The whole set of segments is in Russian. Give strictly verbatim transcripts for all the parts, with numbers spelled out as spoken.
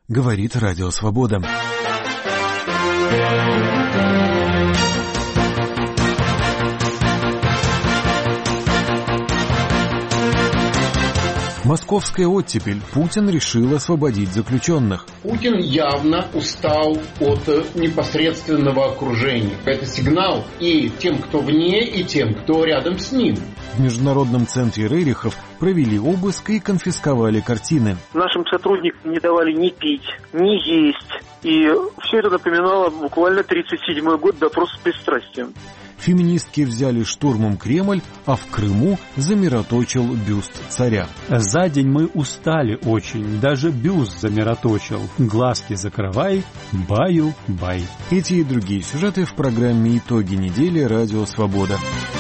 говорит Радио Свобода. Московская оттепель. Путин решил освободить заключенных. Путин явно устал от непосредственного окружения. Это сигнал и тем, кто вне, и тем, кто рядом с ним. В Международном центре Рерихов провели обыск и конфисковали картины. Нашим сотрудникам не давали ни пить, ни есть. И все это напоминало буквально тридцать седьмой год допрос с пристрастием. Феминистки взяли штурмом Кремль, а в Крыму замироточил бюст царя. За день мы устали очень, даже бюст замироточил. Глазки закрывай, баю-бай. Эти и другие сюжеты в программе «Итоги недели» Радио Свобода.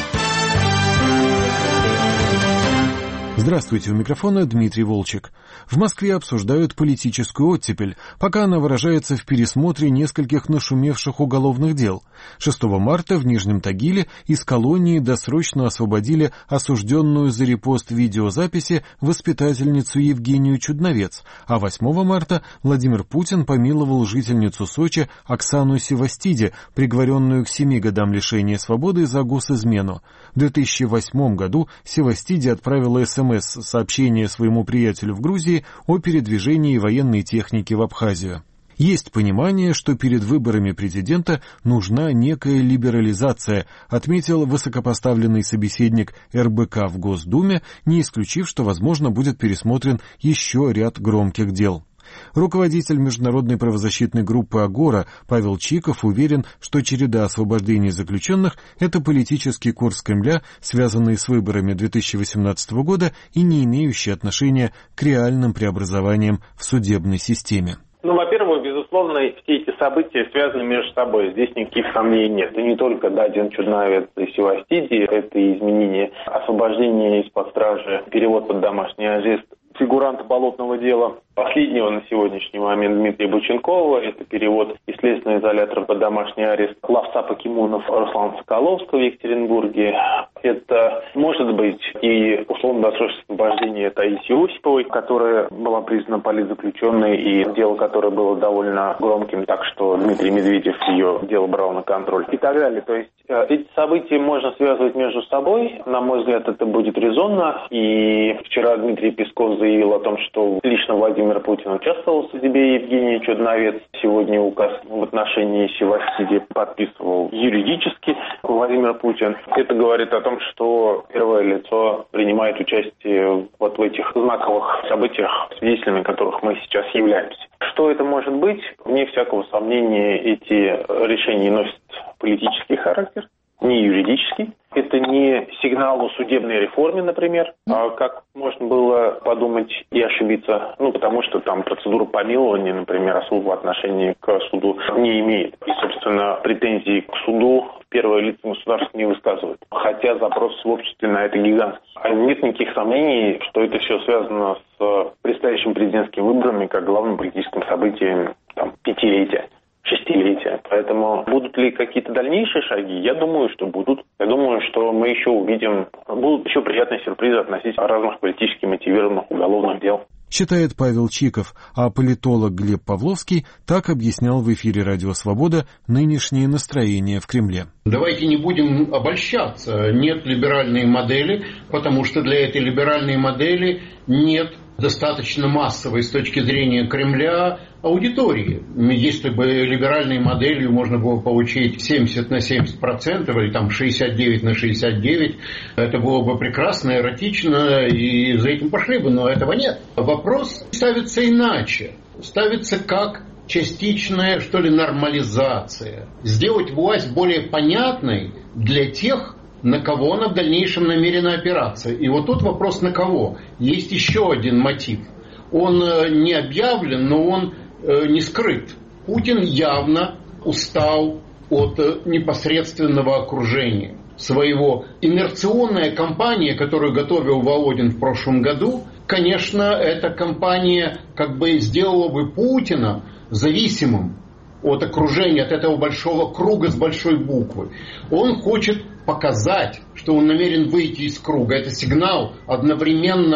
Здравствуйте, у микрофона Дмитрий Волчек. В Москве обсуждают политическую оттепель, пока она выражается в пересмотре нескольких нашумевших уголовных дел. шестого марта в Нижнем Тагиле из колонии досрочно освободили осужденную за репост видеозаписи воспитательницу Евгению Чудновец, а восьмого марта Владимир Путин помиловал жительницу Сочи Оксану Севастиди, приговоренную к семи годам лишения свободы за госизмену. В две тысячи восьмом году Севастиди отправила СМС-сообщение своему приятелю в Грузии о передвижении военной техники в Абхазию. Есть понимание, что перед выборами президента нужна некая либерализация, отметил высокопоставленный собеседник эр бэ ка в Госдуме, не исключив, что, возможно, будет пересмотрен еще ряд громких дел. Руководитель международной правозащитной группы «Агора» Павел Чиков уверен, что череда освобождений заключенных – это политический курс Кремля, связанный с выборами две тысячи восемнадцатого года и не имеющий отношения к реальным преобразованиям в судебной системе. Ну, во-первых, безусловно, все эти события связаны между собой. Здесь никаких сомнений нет. И не только Дадин, Чудновец и Севастиди, это и изменение освобождения из-под стражи, перевод под домашний арест фигуранта болотного дела, последнего на сегодняшний момент Дмитрия Боченкова, это перевод из следственного изолятора под домашний арест ловца покемонов Руслана Соколовского в Екатеринбурге. Это может быть и условно-досрочное освобождение Таисии Осиповой, которая была признана политзаключенной, и дело которое было довольно громким, так что Дмитрий Медведев ее дело брал на контроль и так далее. То есть эти события можно связывать между собой. На мой взгляд, это будет резонно. И вчера Дмитрий Песков заявил о том, что лично Владимир Путин участвовал в судьбе Евгении Чудновец. Сегодня указ в отношении Севастиди подписывал юридически Владимир Путин. Это говорит о том, что первое лицо принимает участие вот в этих знаковых событиях, свидетелями которых мы сейчас являемся. Что это может быть? Вне всякого сомнения, эти решения носят политический характер, не юридический. Это не сигнал о судебной реформе, например, а как можно было подумать и ошибиться, ну, потому что там процедура помилования, например, особого отношения к суду не имеет. И, собственно, претензии к суду первое лицо государства не высказывает. Хотя запрос в обществе на это гигантский. Нет никаких сомнений, что это все связано с предстоящими президентскими выборами как главным политическим событием там, пятилетия. Шестилетия. Поэтому будут ли какие-то дальнейшие шаги? Я думаю, что будут. Я думаю, что мы еще увидим, будут еще приятные сюрпризы относительно разных политически мотивированных уголовных дел. Считает Павел Чиков, а политолог Глеб Павловский так объяснял в эфире «Радио Свобода» нынешнее настроение в Кремле. Давайте не будем обольщаться. Нет либеральной модели, потому что для этой либеральной модели нет достаточно массовой с точки зрения Кремля аудитории. Если бы либеральной моделью можно было получить семьдесят на семьдесят процентов или там шестьдесят девять на шестьдесят девять, это было бы прекрасно, эротично, и за этим пошли бы, но этого нет. Вопрос ставится иначе. Ставится как частичная, что ли, нормализация. Сделать власть более понятной для тех, на кого она в дальнейшем намерена опираться. И вот тут вопрос на кого. Есть еще один мотив. Он не объявлен, но он не скрыт. Путин явно устал от непосредственного окружения своего. Инерционная кампания, которую готовил Володин в прошлом году, конечно, эта кампания как бы сделала бы Путина зависимым от окружения, от этого большого круга с большой буквы. Он хочет показать, что он намерен выйти из круга. Это сигнал одновременно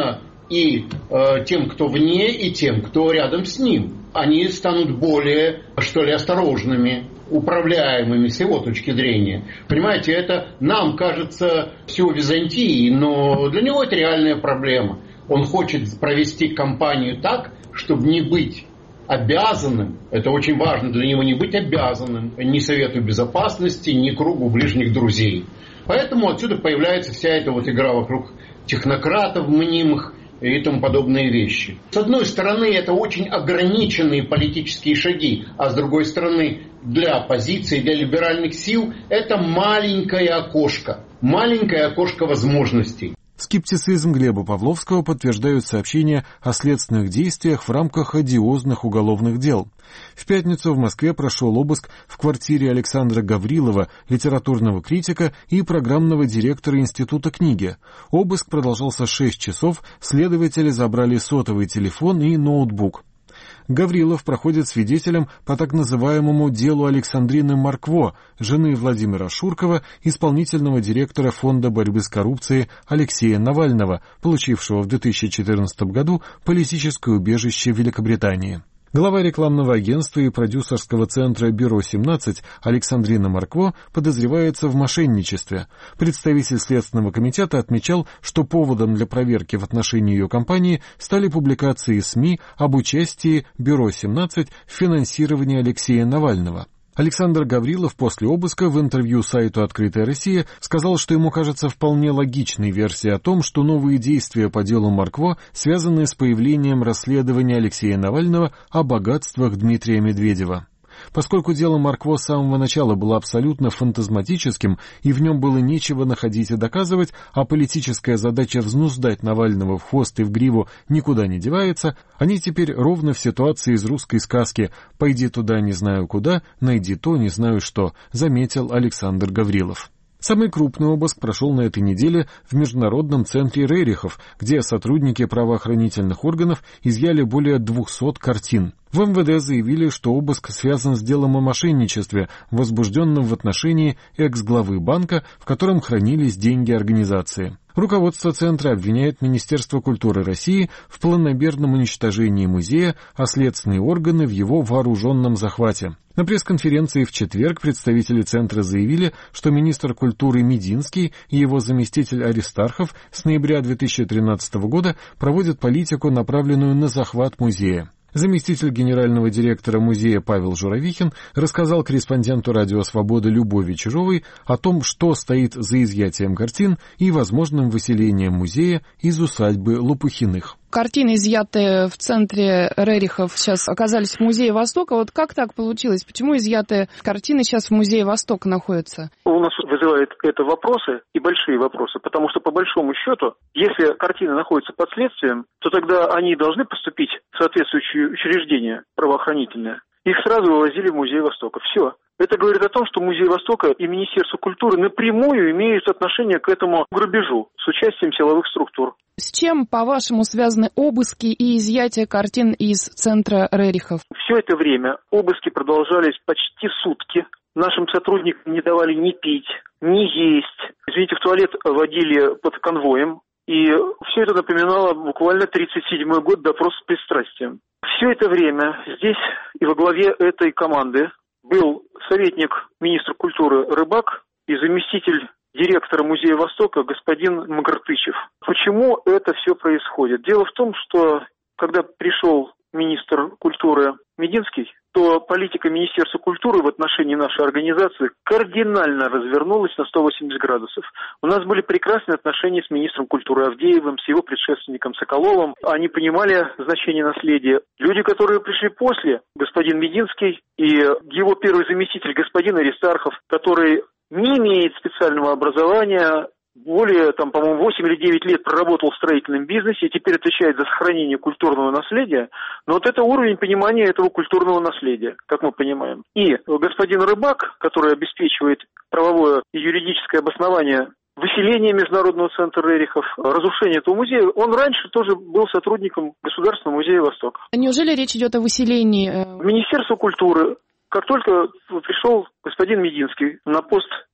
и э, тем, кто вне, и тем, кто рядом с ним. Они станут более, что ли, осторожными, управляемыми с его точки зрения. Понимаете, это нам кажется все Византией, но для него это реальная проблема. Он хочет провести кампанию так, чтобы не быть обязанным, это очень важно для него, не быть обязанным ни Совету Безопасности, ни кругу ближних друзей. Поэтому отсюда появляется вся эта вот игра вокруг технократов мнимых и тому подобные вещи. С одной стороны, это очень ограниченные политические шаги, а с другой стороны, для оппозиции, для либеральных сил это маленькое окошко, маленькое окошко возможностей. Скептицизм Глеба Павловского подтверждают сообщения о следственных действиях в рамках одиозных уголовных дел. В пятницу в Москве прошел обыск в квартире Александра Гаврилова, литературного критика и программного директора Института книги. Обыск продолжался шесть часов, следователи забрали сотовый телефон и ноутбук. Гаврилов проходит свидетелем по так называемому делу Александрины Маркво, жены Владимира Шуркова, исполнительного директора Фонда борьбы с коррупцией Алексея Навального, получившего в две тысячи четырнадцатом году политическое убежище в Великобритании. Глава рекламного агентства и продюсерского центра «Бюро семнадцать» Александрина Маркво подозревается в мошенничестве. Представитель Следственного комитета отмечал, что поводом для проверки в отношении ее компании стали публикации СМИ об участии «Бюро семнадцать» в финансировании Алексея Навального. Александр Гаврилов после обыска в интервью сайту «Открытая Россия» сказал, что ему кажется вполне логичной версия о том, что новые действия по делу Маркво связаны с появлением расследования Алексея Навального о богатствах Дмитрия Медведева. Поскольку дело Маркво с самого начала было абсолютно фантазматическим, и в нем было нечего находить и доказывать, а политическая задача взнуздать Навального в хвост и в гриву никуда не девается, они теперь ровно в ситуации из русской сказки «Пойди туда, не знаю куда, найди то, не знаю что», заметил Александр Гаврилов. Самый крупный обыск прошел на этой неделе в Международном центре Рерихов, где сотрудники правоохранительных органов изъяли более двухсот картин. В эм вэ дэ заявили, что обыск связан с делом о мошенничестве, возбужденном в отношении экс-главы банка, в котором хранились деньги организации. Руководство центра обвиняет Министерство культуры России в планомерном уничтожении музея, а следственные органы в его вооруженном захвате. На пресс-конференции в четверг представители центра заявили, что министр культуры Мединский и его заместитель Аристархов с ноября две тысячи тринадцатого года проводят политику, направленную на захват музея. Заместитель генерального директора музея Павел Журавихин рассказал корреспонденту «Радио Свобода» Любови Чижовой о том, что стоит за изъятием картин и возможным выселением музея из усадьбы Лопухиных. Картины, изъятые в центре Рерихов, сейчас оказались в Музее Востока. Вот как так получилось? Почему изъятые картины сейчас в Музее Востока находятся? У нас вызывает это вопросы, и большие вопросы, потому что, по большому счету, если картины находятся под следствием, то тогда они должны поступить в соответствующие учреждения правоохранительные. Их сразу вывозили в Музей Востока. Все. Это говорит о том, что Музей Востока и Министерство культуры напрямую имеют отношение к этому грабежу с участием силовых структур. С чем, по-вашему, связаны обыски и изъятие картин из центра Рерихов? Все это время обыски продолжались почти сутки. Нашим сотрудникам не давали ни пить, ни есть. Извините, в туалет водили под конвоем. И все это напоминало буквально тридцать седьмой год, допрос с пристрастием. Все это время здесь и во главе этой команды был советник министра культуры Рыбак и заместитель директора Музея Востока господин Магартычев. Почему это все происходит? Дело в том, что когда пришел министр культуры Мединский, то политика Министерства культуры в отношении нашей организации кардинально развернулась на сто восемьдесят градусов. У нас были прекрасные отношения с министром культуры Авдеевым, с его предшественником Соколовым. Они понимали значение наследия. Люди, которые пришли после, господин Мединский и его первый заместитель, господин Аристархов, который не имеет специального образования, более, там, по-моему, восемь или девять лет проработал в строительном бизнесе и теперь отвечает за сохранение культурного наследия. Но вот это уровень понимания этого культурного наследия, как мы понимаем. И господин Рыбак, который обеспечивает правовое и юридическое обоснование выселения Международного центра Рерихов, разрушения этого музея, он раньше тоже был сотрудником Государственного музея Востока. Неужели речь идет о выселении? Министерство культуры, как только пришел господин Мединский на пост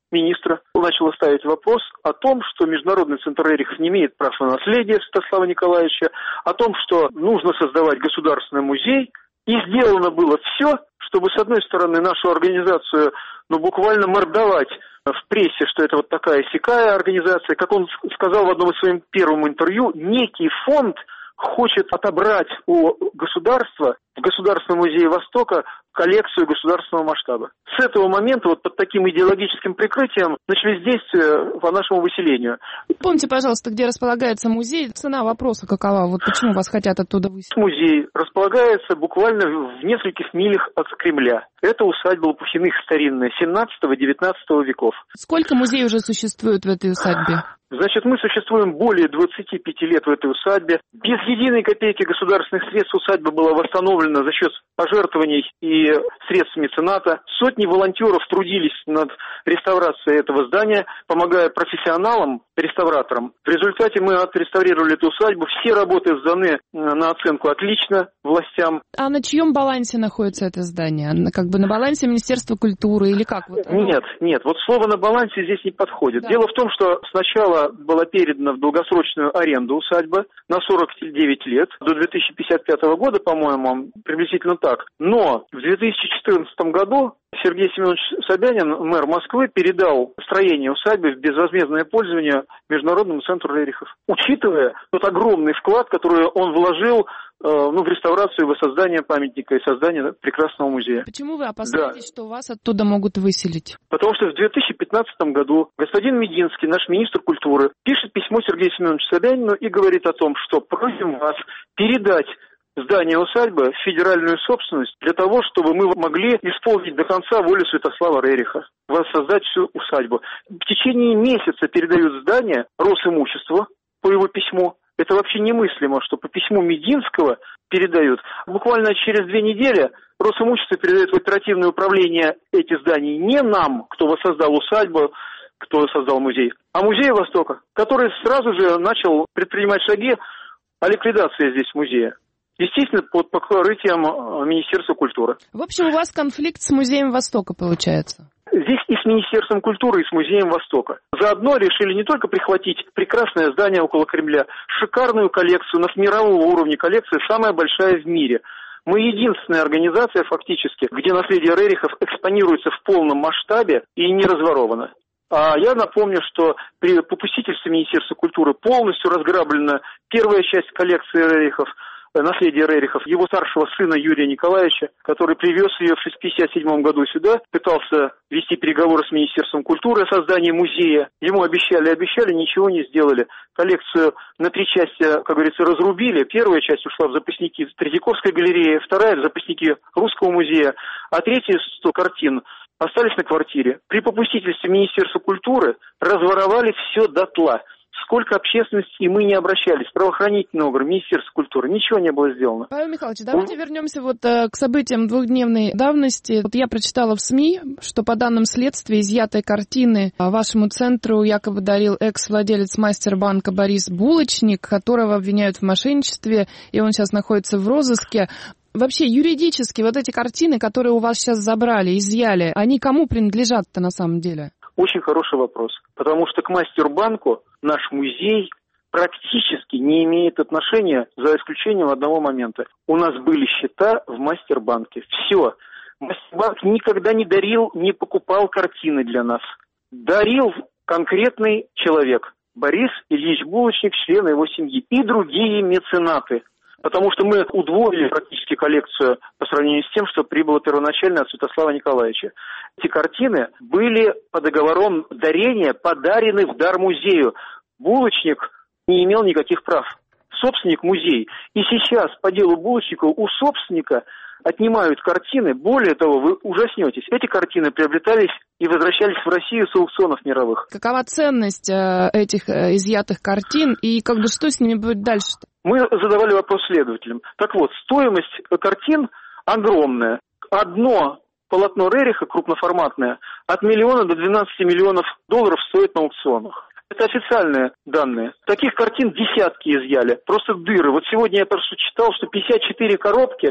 министра начало ставить вопрос о том, что Международный центр Рерихов не имеет прав на наследие Святослава Николаевича, о том, что нужно создавать государственный музей, и сделано было все, чтобы, с одной стороны, нашу организацию, ну, буквально мордовать в прессе, что это вот такая-сякая организация. Как он сказал в одном из своих первых интервью, некий фонд хочет отобрать у государства в Государственном музее Востока коллекцию государственного масштаба. С этого момента вот под таким идеологическим прикрытием начались действия по нашему выселению. Помните, пожалуйста, где располагается музей, цена вопроса какова, вот почему вас хотят оттуда выселить? Музей располагается буквально в нескольких милях от Кремля. Это усадьба Лопухиных старинная, семнадцатого-девятнадцатого веков. Сколько музеев уже существует в этой усадьбе? Значит, мы существуем более двадцати пяти лет в этой усадьбе. Без единой копейки государственных средств усадьба была восстановлена за счет пожертвований и средств мецената. Сотни волонтеров трудились над реставрацией этого здания, помогая профессионалам, реставраторам. В результате мы отреставрировали эту усадьбу. Все работы сданы на оценку отлично властям. А на чьем балансе находится это здание? Как бы на балансе Министерства культуры или как? Вот нет, нет. Вот слово «на балансе» здесь не подходит. Да. Дело в том, что сначала была передана в долгосрочную аренду усадьба на сорок девять лет, до две тысячи пятьдесят пятого года, по-моему, приблизительно так. Но в две тысячи четырнадцатом году Сергей Семенович Собянин, мэр Москвы, передал строение усадьбы в безвозмездное пользование Международному центру Рерихов. Учитывая тот огромный вклад, который он вложил ну, в реставрацию и воссоздание памятника и создание прекрасного музея. Почему вы опасаетесь, да. что вас оттуда могут выселить? Потому что в две тысячи пятнадцатом году господин Мединский, наш министр культуры, пишет письмо Сергею Семеновичу Собянину и говорит о том, что просим вас передать здание усадьбы в федеральную собственность для того, чтобы мы могли исполнить до конца волю Святослава Рериха, воссоздать всю усадьбу. В течение месяца передают здание Росимуществу по его письму. Это вообще немыслимо, что по письму Мединского передают. Буквально через две недели Росимущество передает в оперативное управление эти здания не нам, кто воссоздал усадьбу, кто воссоздал музей, а Музею Востока, который сразу же начал предпринимать шаги о ликвидации здесь музея. Естественно, под покрытием Министерства культуры. В общем, у вас конфликт с Музеем Востока получается? Здесь и с Министерством культуры, и с Музеем Востока. Заодно решили не только прихватить прекрасное здание около Кремля, шикарную коллекцию, на мирового уровня коллекция, самая большая в мире. Мы единственная организация, фактически, где наследие Рерихов экспонируется в полном масштабе и не разворовано. А я напомню, что при попустительстве Министерства культуры полностью разграблена первая часть коллекции Рерихов, наследие Рерихов, его старшего сына Юрия Николаевича, который привез ее в пятьдесят седьмом году сюда, пытался вести переговоры с Министерством культуры о создании музея. Ему обещали, обещали, ничего не сделали. Коллекцию на три части, как говорится, разрубили. Первая часть ушла в запасники Третьяковской галереи, вторая в запасники Русского музея, а третья сто картин остались на квартире. При попустительстве Министерства культуры разворовали все дотла. Сколько общественности, и мы не обращались. Правоохранительный орган, Министерство культуры, ничего не было сделано. Павел Михайлович, давайте вернемся вот э, к событиям двухдневной давности. Вот я прочитала в СМИ, что по данным следствия изъятые картины вашему центру якобы дарил экс-владелец Мастербанка Борис Булочник, которого обвиняют в мошенничестве, и он сейчас находится в розыске. Вообще, юридически, вот эти картины, которые у вас сейчас забрали, изъяли, они кому принадлежат-то на самом деле? Очень хороший вопрос. Потому что к Мастербанку наш музей практически не имеет отношения, за исключением одного момента. У нас были счета в Мастербанке. Все. Мастербанк никогда не дарил, не покупал картины для нас. Дарил конкретный человек. Борис Ильич Булочник, члены его семьи. И другие меценаты. Потому что мы удвоили практически коллекцию по сравнению с тем, что прибыло первоначально от Святослава Николаевича. Эти картины были по договорам дарения подарены в дар музею. Булочник не имел никаких прав. Собственник музей. И сейчас по делу Булочника у собственника отнимают картины. Более того, вы ужаснетесь. Эти картины приобретались и возвращались в Россию с аукционов мировых. Какова ценность э, этих э, изъятых картин и как бы что с ними будет дальше-то? Мы задавали вопрос следователям. Так вот, стоимость картин огромная. Одно полотно Рериха, крупноформатное, от миллиона до двенадцати миллионов долларов стоит на аукционах. Это официальные данные. Таких картин десятки изъяли. Просто дыры. Вот сегодня я просто читал, что пятьдесят четыре коробки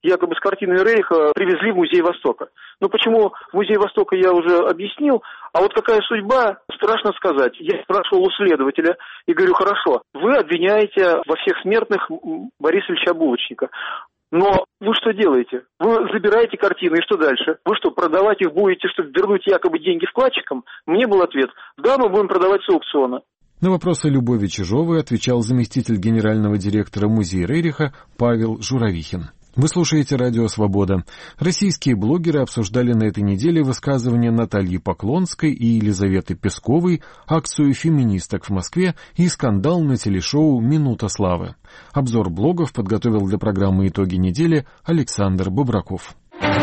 якобы с картиной Рейха привезли в Музей Востока. Ну почему в Музей Востока я уже объяснил, а вот какая судьба, страшно сказать. Я спрашивал у следователя и говорю, хорошо, вы обвиняете во всех смертных Бориса Ильича Булочника. Но вы что делаете? Вы забираете картины, и что дальше? Вы что, продавать их будете, чтобы вернуть якобы деньги вкладчикам? Мне был ответ, да, мы будем продавать с аукциона. На вопросы Любови Чижовой отвечал заместитель генерального директора Музея Рериха Павел Журавихин. Вы слушаете «Радио Свобода». Российские блогеры обсуждали на этой неделе высказывания Натальи Поклонской и Елизаветы Песковой, акцию феминисток в Москве и скандал на телешоу «Минута славы». Обзор блогов подготовил для программы «Итоги недели» Александр Бобраков.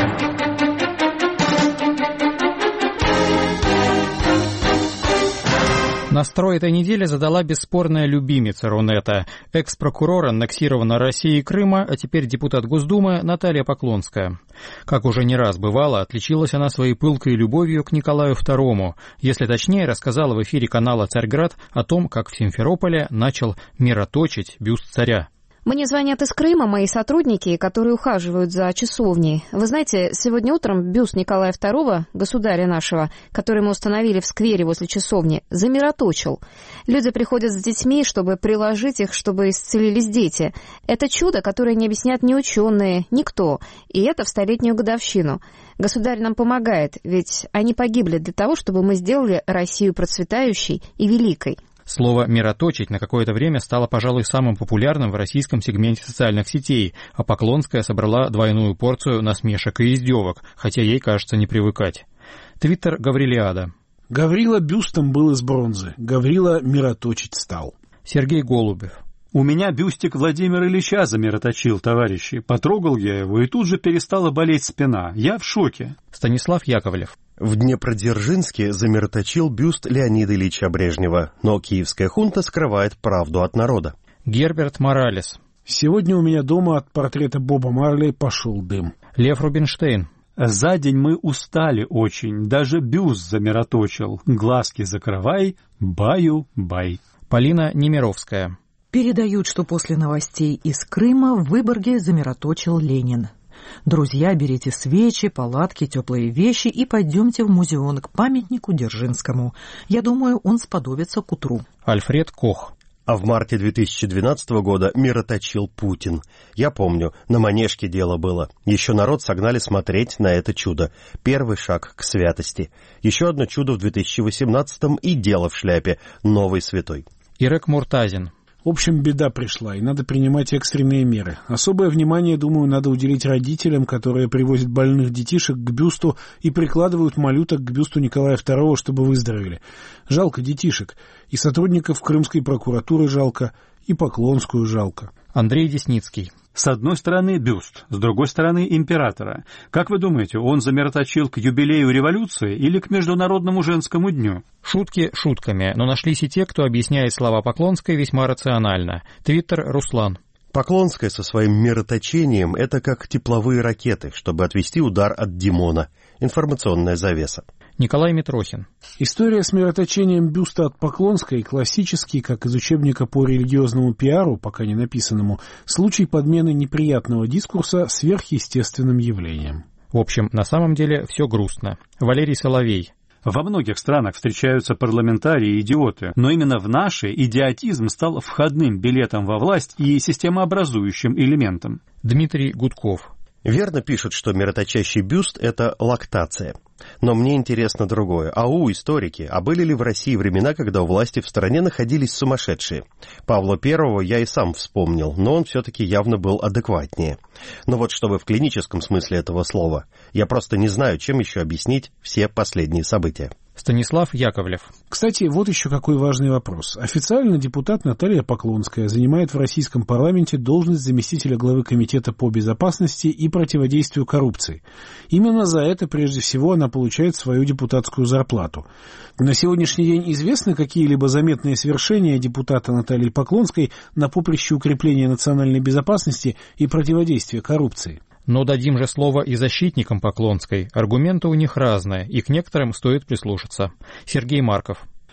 Настрой этой недели задала бесспорная любимица Рунета, экс-прокурор аннексированной России и Крыма, а теперь депутат Госдумы Наталья Поклонская. Как уже не раз бывало, отличилась она своей пылкой любовью к Николаю второму. Если точнее, рассказала в эфире канала «Царьград» о том, как в Симферополе начал мироточить бюст царя. Мне звонят из Крыма мои сотрудники, которые ухаживают за часовней. Вы знаете, сегодня утром бюст Николая второго, государя нашего, который мы установили в сквере возле часовни, замироточил. Люди приходят с детьми, чтобы приложить их, чтобы исцелились дети. Это чудо, которое не объяснят ни ученые, никто. И это в столетнюю годовщину. Государь нам помогает, ведь они погибли для того, чтобы мы сделали Россию процветающей и великой. Слово «мироточить» на какое-то время стало, пожалуй, самым популярным в российском сегменте социальных сетей, а Поклонская собрала двойную порцию насмешек и издевок, хотя ей, кажется, не привыкать. Твиттер Гаврилиада. Гаврила бюстом был из бронзы, Гаврила мироточить стал. Сергей Голубев. У меня бюстик Владимира Ильича замироточил, товарищи. Потрогал я его, и тут же перестала болеть спина. Я в шоке. Станислав Яковлев. В Днепродзержинске замироточил бюст Леонида Ильича Брежнева, но киевская хунта скрывает правду от народа. Герберт Моралес. Сегодня у меня дома от портрета Боба Марли пошел дым. Лев Рубинштейн. За день мы устали очень, даже бюст замироточил. Глазки закрывай, баю-бай. Полина Немировская. Передают, что после новостей из Крыма в Выборге замироточил Ленин. Друзья, берите свечи, палатки, теплые вещи и пойдемте в музеон к памятнику Дзержинскому. Я думаю, он сподобится к утру. Альфред Кох. А в марте две тысячи двенадцатого года мироточил Путин. Я помню, на Манежке дело было. Еще народ согнали смотреть на это чудо. Первый шаг к святости. Еще одно чудо в две тысячи восемнадцатом и дело в шляпе. Новый святой. Ирек Муртазин. В общем, беда пришла, и надо принимать экстренные меры. Особое внимание, думаю, надо уделить родителям, которые привозят больных детишек к бюсту и прикладывают малюток к бюсту Николая второго, чтобы выздоровели. Жалко детишек. И сотрудников Крымской прокуратуры жалко, и Поклонскую жалко. Андрей Десницкий. С одной стороны бюст, с другой стороны императора. Как вы думаете, он замироточил к юбилею революции или к Международному женскому дню? Шутки шутками, но нашлись и те, кто объясняет слова Поклонской весьма рационально. Твиттер Руслан. Поклонская со своим мироточением — это как тепловые ракеты, чтобы отвести удар от Димона. Информационная завеса. Николай Митрохин. История с мироточением бюста от Поклонской классический, как из учебника по религиозному пиару, пока не написанному, случай подмены неприятного дискурса сверхъестественным явлением. В общем, на самом деле все грустно. Валерий Соловей. Во многих странах встречаются парламентарии и идиоты, но именно в нашей идиотизм стал входным билетом во власть и системообразующим элементом. Дмитрий Гудков. Верно пишут, что мироточащий бюст — это лактация. Но мне интересно другое. Ау, историки, а были ли в России времена, когда у власти в стране находились сумасшедшие? Павла Первого я и сам вспомнил, но он все-таки явно был адекватнее. Но вот чтобы в клиническом смысле этого слова, я просто не знаю, чем еще объяснить все последние события. Станислав Яковлев. Кстати, вот еще какой важный вопрос. Официально депутат Наталья Поклонская занимает в российском парламенте должность заместителя главы Комитета по безопасности и противодействию коррупции. Именно за это, прежде всего, она получает свою депутатскую зарплату. На сегодняшний день известны какие-либо заметные свершения депутата Натальи Поклонской на поприще укрепления национальной безопасности и противодействия коррупции? Но дадим же слово и защитникам Поклонской. Аргументы у них разные, и к некоторым стоит прислушаться. Сергей Марков.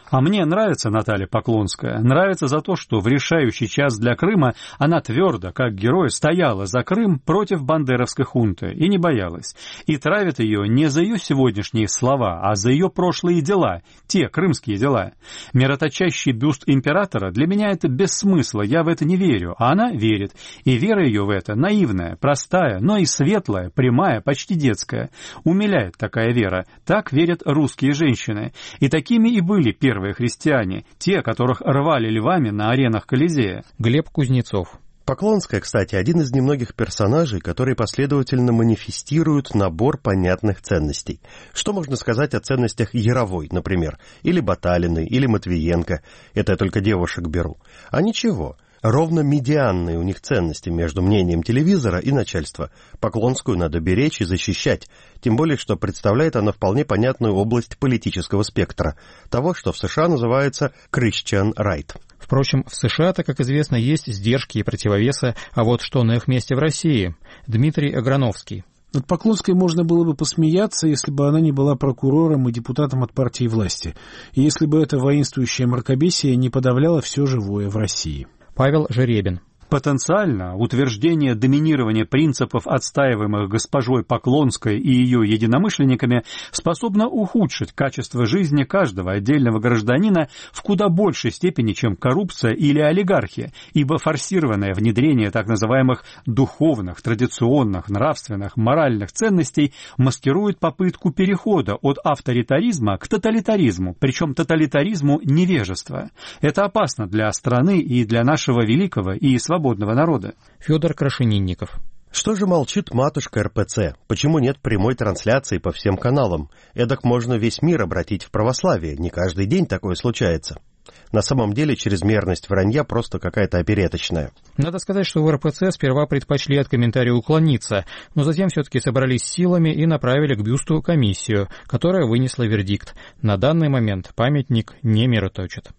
А мне нравится Наталья Поклонская. Нравится за то, что в решающий час для Крыма она твердо, как герой, стояла за Крым против бандеровской хунты и не боялась. И травят ее не за ее сегодняшние слова, а за ее прошлые дела, те крымские дела. Мироточащий бюст императора для меня это без смысла, я в это не верю, а она верит. И вера ее в это наивная, простая, но и светлая, прямая, почти детская. Умиляет такая вера. Так верят русские женщины. И такими и были первые христиане, те, которых рвали львами на аренах Колизея. Глеб Кузнецов. Поклонская, кстати, один из немногих персонажей, которые последовательно манифестируют набор понятных ценностей. Что можно сказать о ценностях Яровой, например, или Баталиной, или Матвиенко? Это я только девушек беру. А ничего. Ровно медианные у них ценности между мнением телевизора и начальства. Поклонскую надо беречь и защищать, тем более, что представляет она вполне понятную область политического спектра, того, что в США называется Christian Right. Впрочем, в США-то, как известно, есть сдержки и противовесы, а вот что на их месте в России? Дмитрий Аграновский. Над Поклонской можно было бы посмеяться, если бы она не была прокурором и депутатом от партии власти, и если бы это воинствующее мракобесие не подавляло все живое в России. Павел Жеребин. Потенциально утверждение доминирования принципов, отстаиваемых госпожой Поклонской и ее единомышленниками, способно ухудшить качество жизни каждого отдельного гражданина в куда большей степени, чем коррупция или олигархия, ибо форсированное внедрение так называемых духовных, традиционных, нравственных, моральных ценностей маскирует попытку перехода от авторитаризма к тоталитаризму, причем тоталитаризму невежества. Это опасно для страны и для нашего великого и свободного свободного народа. Федор Крашенинников. Что же молчит матушка эр пэ цэ? Почему нет прямой трансляции по всем каналам? Эдак можно весь мир обратить в православие. Не каждый день такое случается. На самом деле чрезмерность вранья просто какая-то опереточная. Надо сказать, что в эр пэ цэ сперва предпочли от комментария уклониться, но затем все-таки собрались силами и направили к бюсту комиссию, которая вынесла вердикт. На данный момент памятник не мироточит.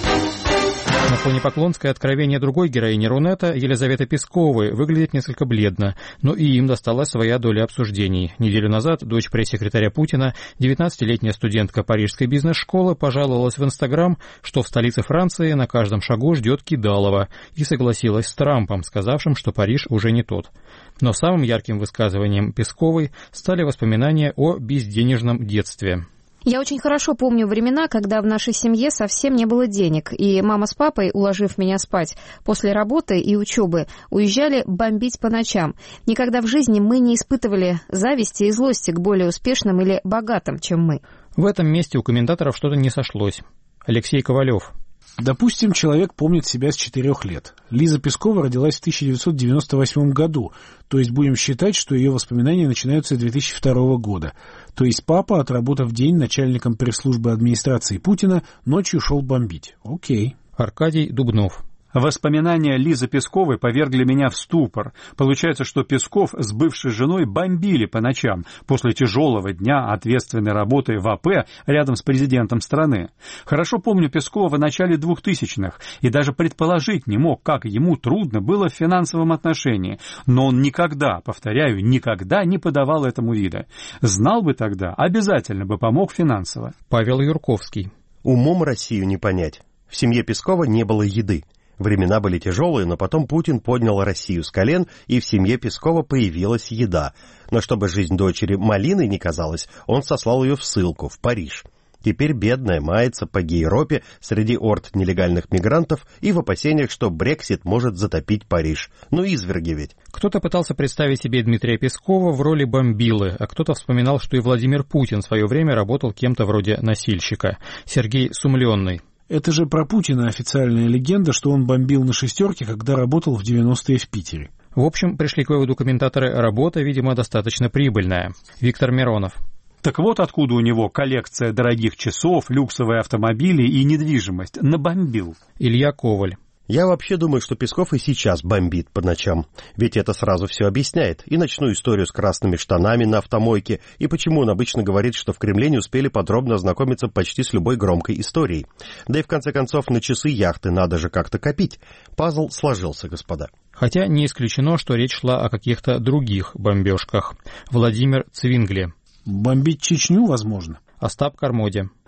На фоне Поклонской откровения другой героини Рунета, Елизаветы Песковой, выглядит несколько бледно, но и им досталась своя доля обсуждений. Неделю назад дочь пресс-секретаря Путина, девятнадцатилетняя студентка Парижской бизнес-школы, пожаловалась в Инстаграм, что в столице Франции на каждом шагу ждет кидалово, и согласилась с Трампом, сказавшим, что Париж уже не тот. Но самым ярким высказыванием Песковой стали воспоминания о безденежном детстве. Я очень хорошо помню времена, когда в нашей семье совсем не было денег, и мама с папой, уложив меня спать, после работы и учебы уезжали бомбить по ночам. Никогда в жизни мы не испытывали зависти и злости к более успешным или богатым, чем мы. В этом месте у комментаторов что-то не сошлось. Алексей Ковалев. Допустим, человек помнит себя с четырех лет. Лиза Пескова родилась в тысяча девятьсот девяносто восьмом году, то есть будем считать, что ее воспоминания начинаются с две тысячи второго года. То есть папа, отработав день начальником пресс-службы администрации Путина, ночью шел бомбить. Окей. Аркадий Дубнов. Воспоминания Лизы Песковой повергли меня в ступор. Получается, что Песков с бывшей женой бомбили по ночам после тяжелого дня ответственной работы в АП рядом с президентом страны. Хорошо помню Пескова в начале двухтысячных и даже предположить не мог, как ему трудно было в финансовом отношении. Но он никогда, повторяю, никогда не подавал этому вида. Знал бы тогда, обязательно бы помог финансово. Павел Юрковский. Умом Россию не понять. В семье Пескова не было еды. Времена были тяжелые, но потом Путин поднял Россию с колен, и в семье Пескова появилась еда. Но чтобы жизнь дочери малиной не казалась, он сослал ее в ссылку, в Париж. Теперь бедная мается по Европе среди орд нелегальных мигрантов и в опасениях, что Брексит может затопить Париж. Ну, изверги ведь. Кто-то пытался представить себе Дмитрия Пескова в роли бомбилы, а кто-то вспоминал, что и Владимир Путин в свое время работал кем-то вроде носильщика. Сергей Сумленный. Это же про Путина официальная легенда, что он бомбил на «шестерке», когда работал в девяностые в Питере. В общем, пришли к выводу комментаторы, работа, видимо, достаточно прибыльная. Виктор Миронов. Так вот откуда у него коллекция дорогих часов, люксовые автомобили и недвижимость. Набомбил. Илья Коваль. Я вообще думаю, что Песков и сейчас бомбит по ночам. Ведь это сразу все объясняет. И ночную историю с красными штанами на автомойке, и почему он обычно говорит, что в Кремле не успели подробно ознакомиться почти с любой громкой историей. Да и в конце концов на часы яхты надо же как-то копить. Пазл сложился, господа. Хотя не исключено, что речь шла о каких-то других бомбежках. Владимир Цвингли. Бомбить Чечню, возможно. Остап Кармоди.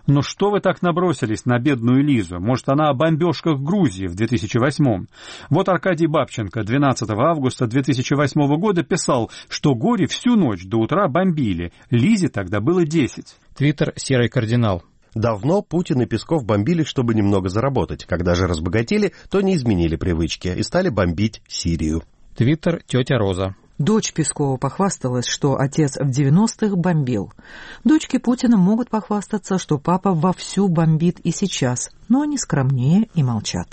Но что вы так набросились на бедную Лизу? Может, она о бомбежках Грузии в две тысячи восьмом? Вот Аркадий Бабченко двенадцатого августа две тысячи восьмого года писал, что горе всю ночь до утра бомбили. Лизе тогда было десять. Твиттер «Серый кардинал». Давно Путин и Песков бомбили, чтобы немного заработать. Когда же разбогатели, то не изменили привычки и стали бомбить Сирию. Твиттер «Тетя Роза». Дочь Пескова похвасталась, что отец в девяностых бомбил. Дочки Путина могут похвастаться, что папа вовсю бомбит и сейчас, но они скромнее и молчат.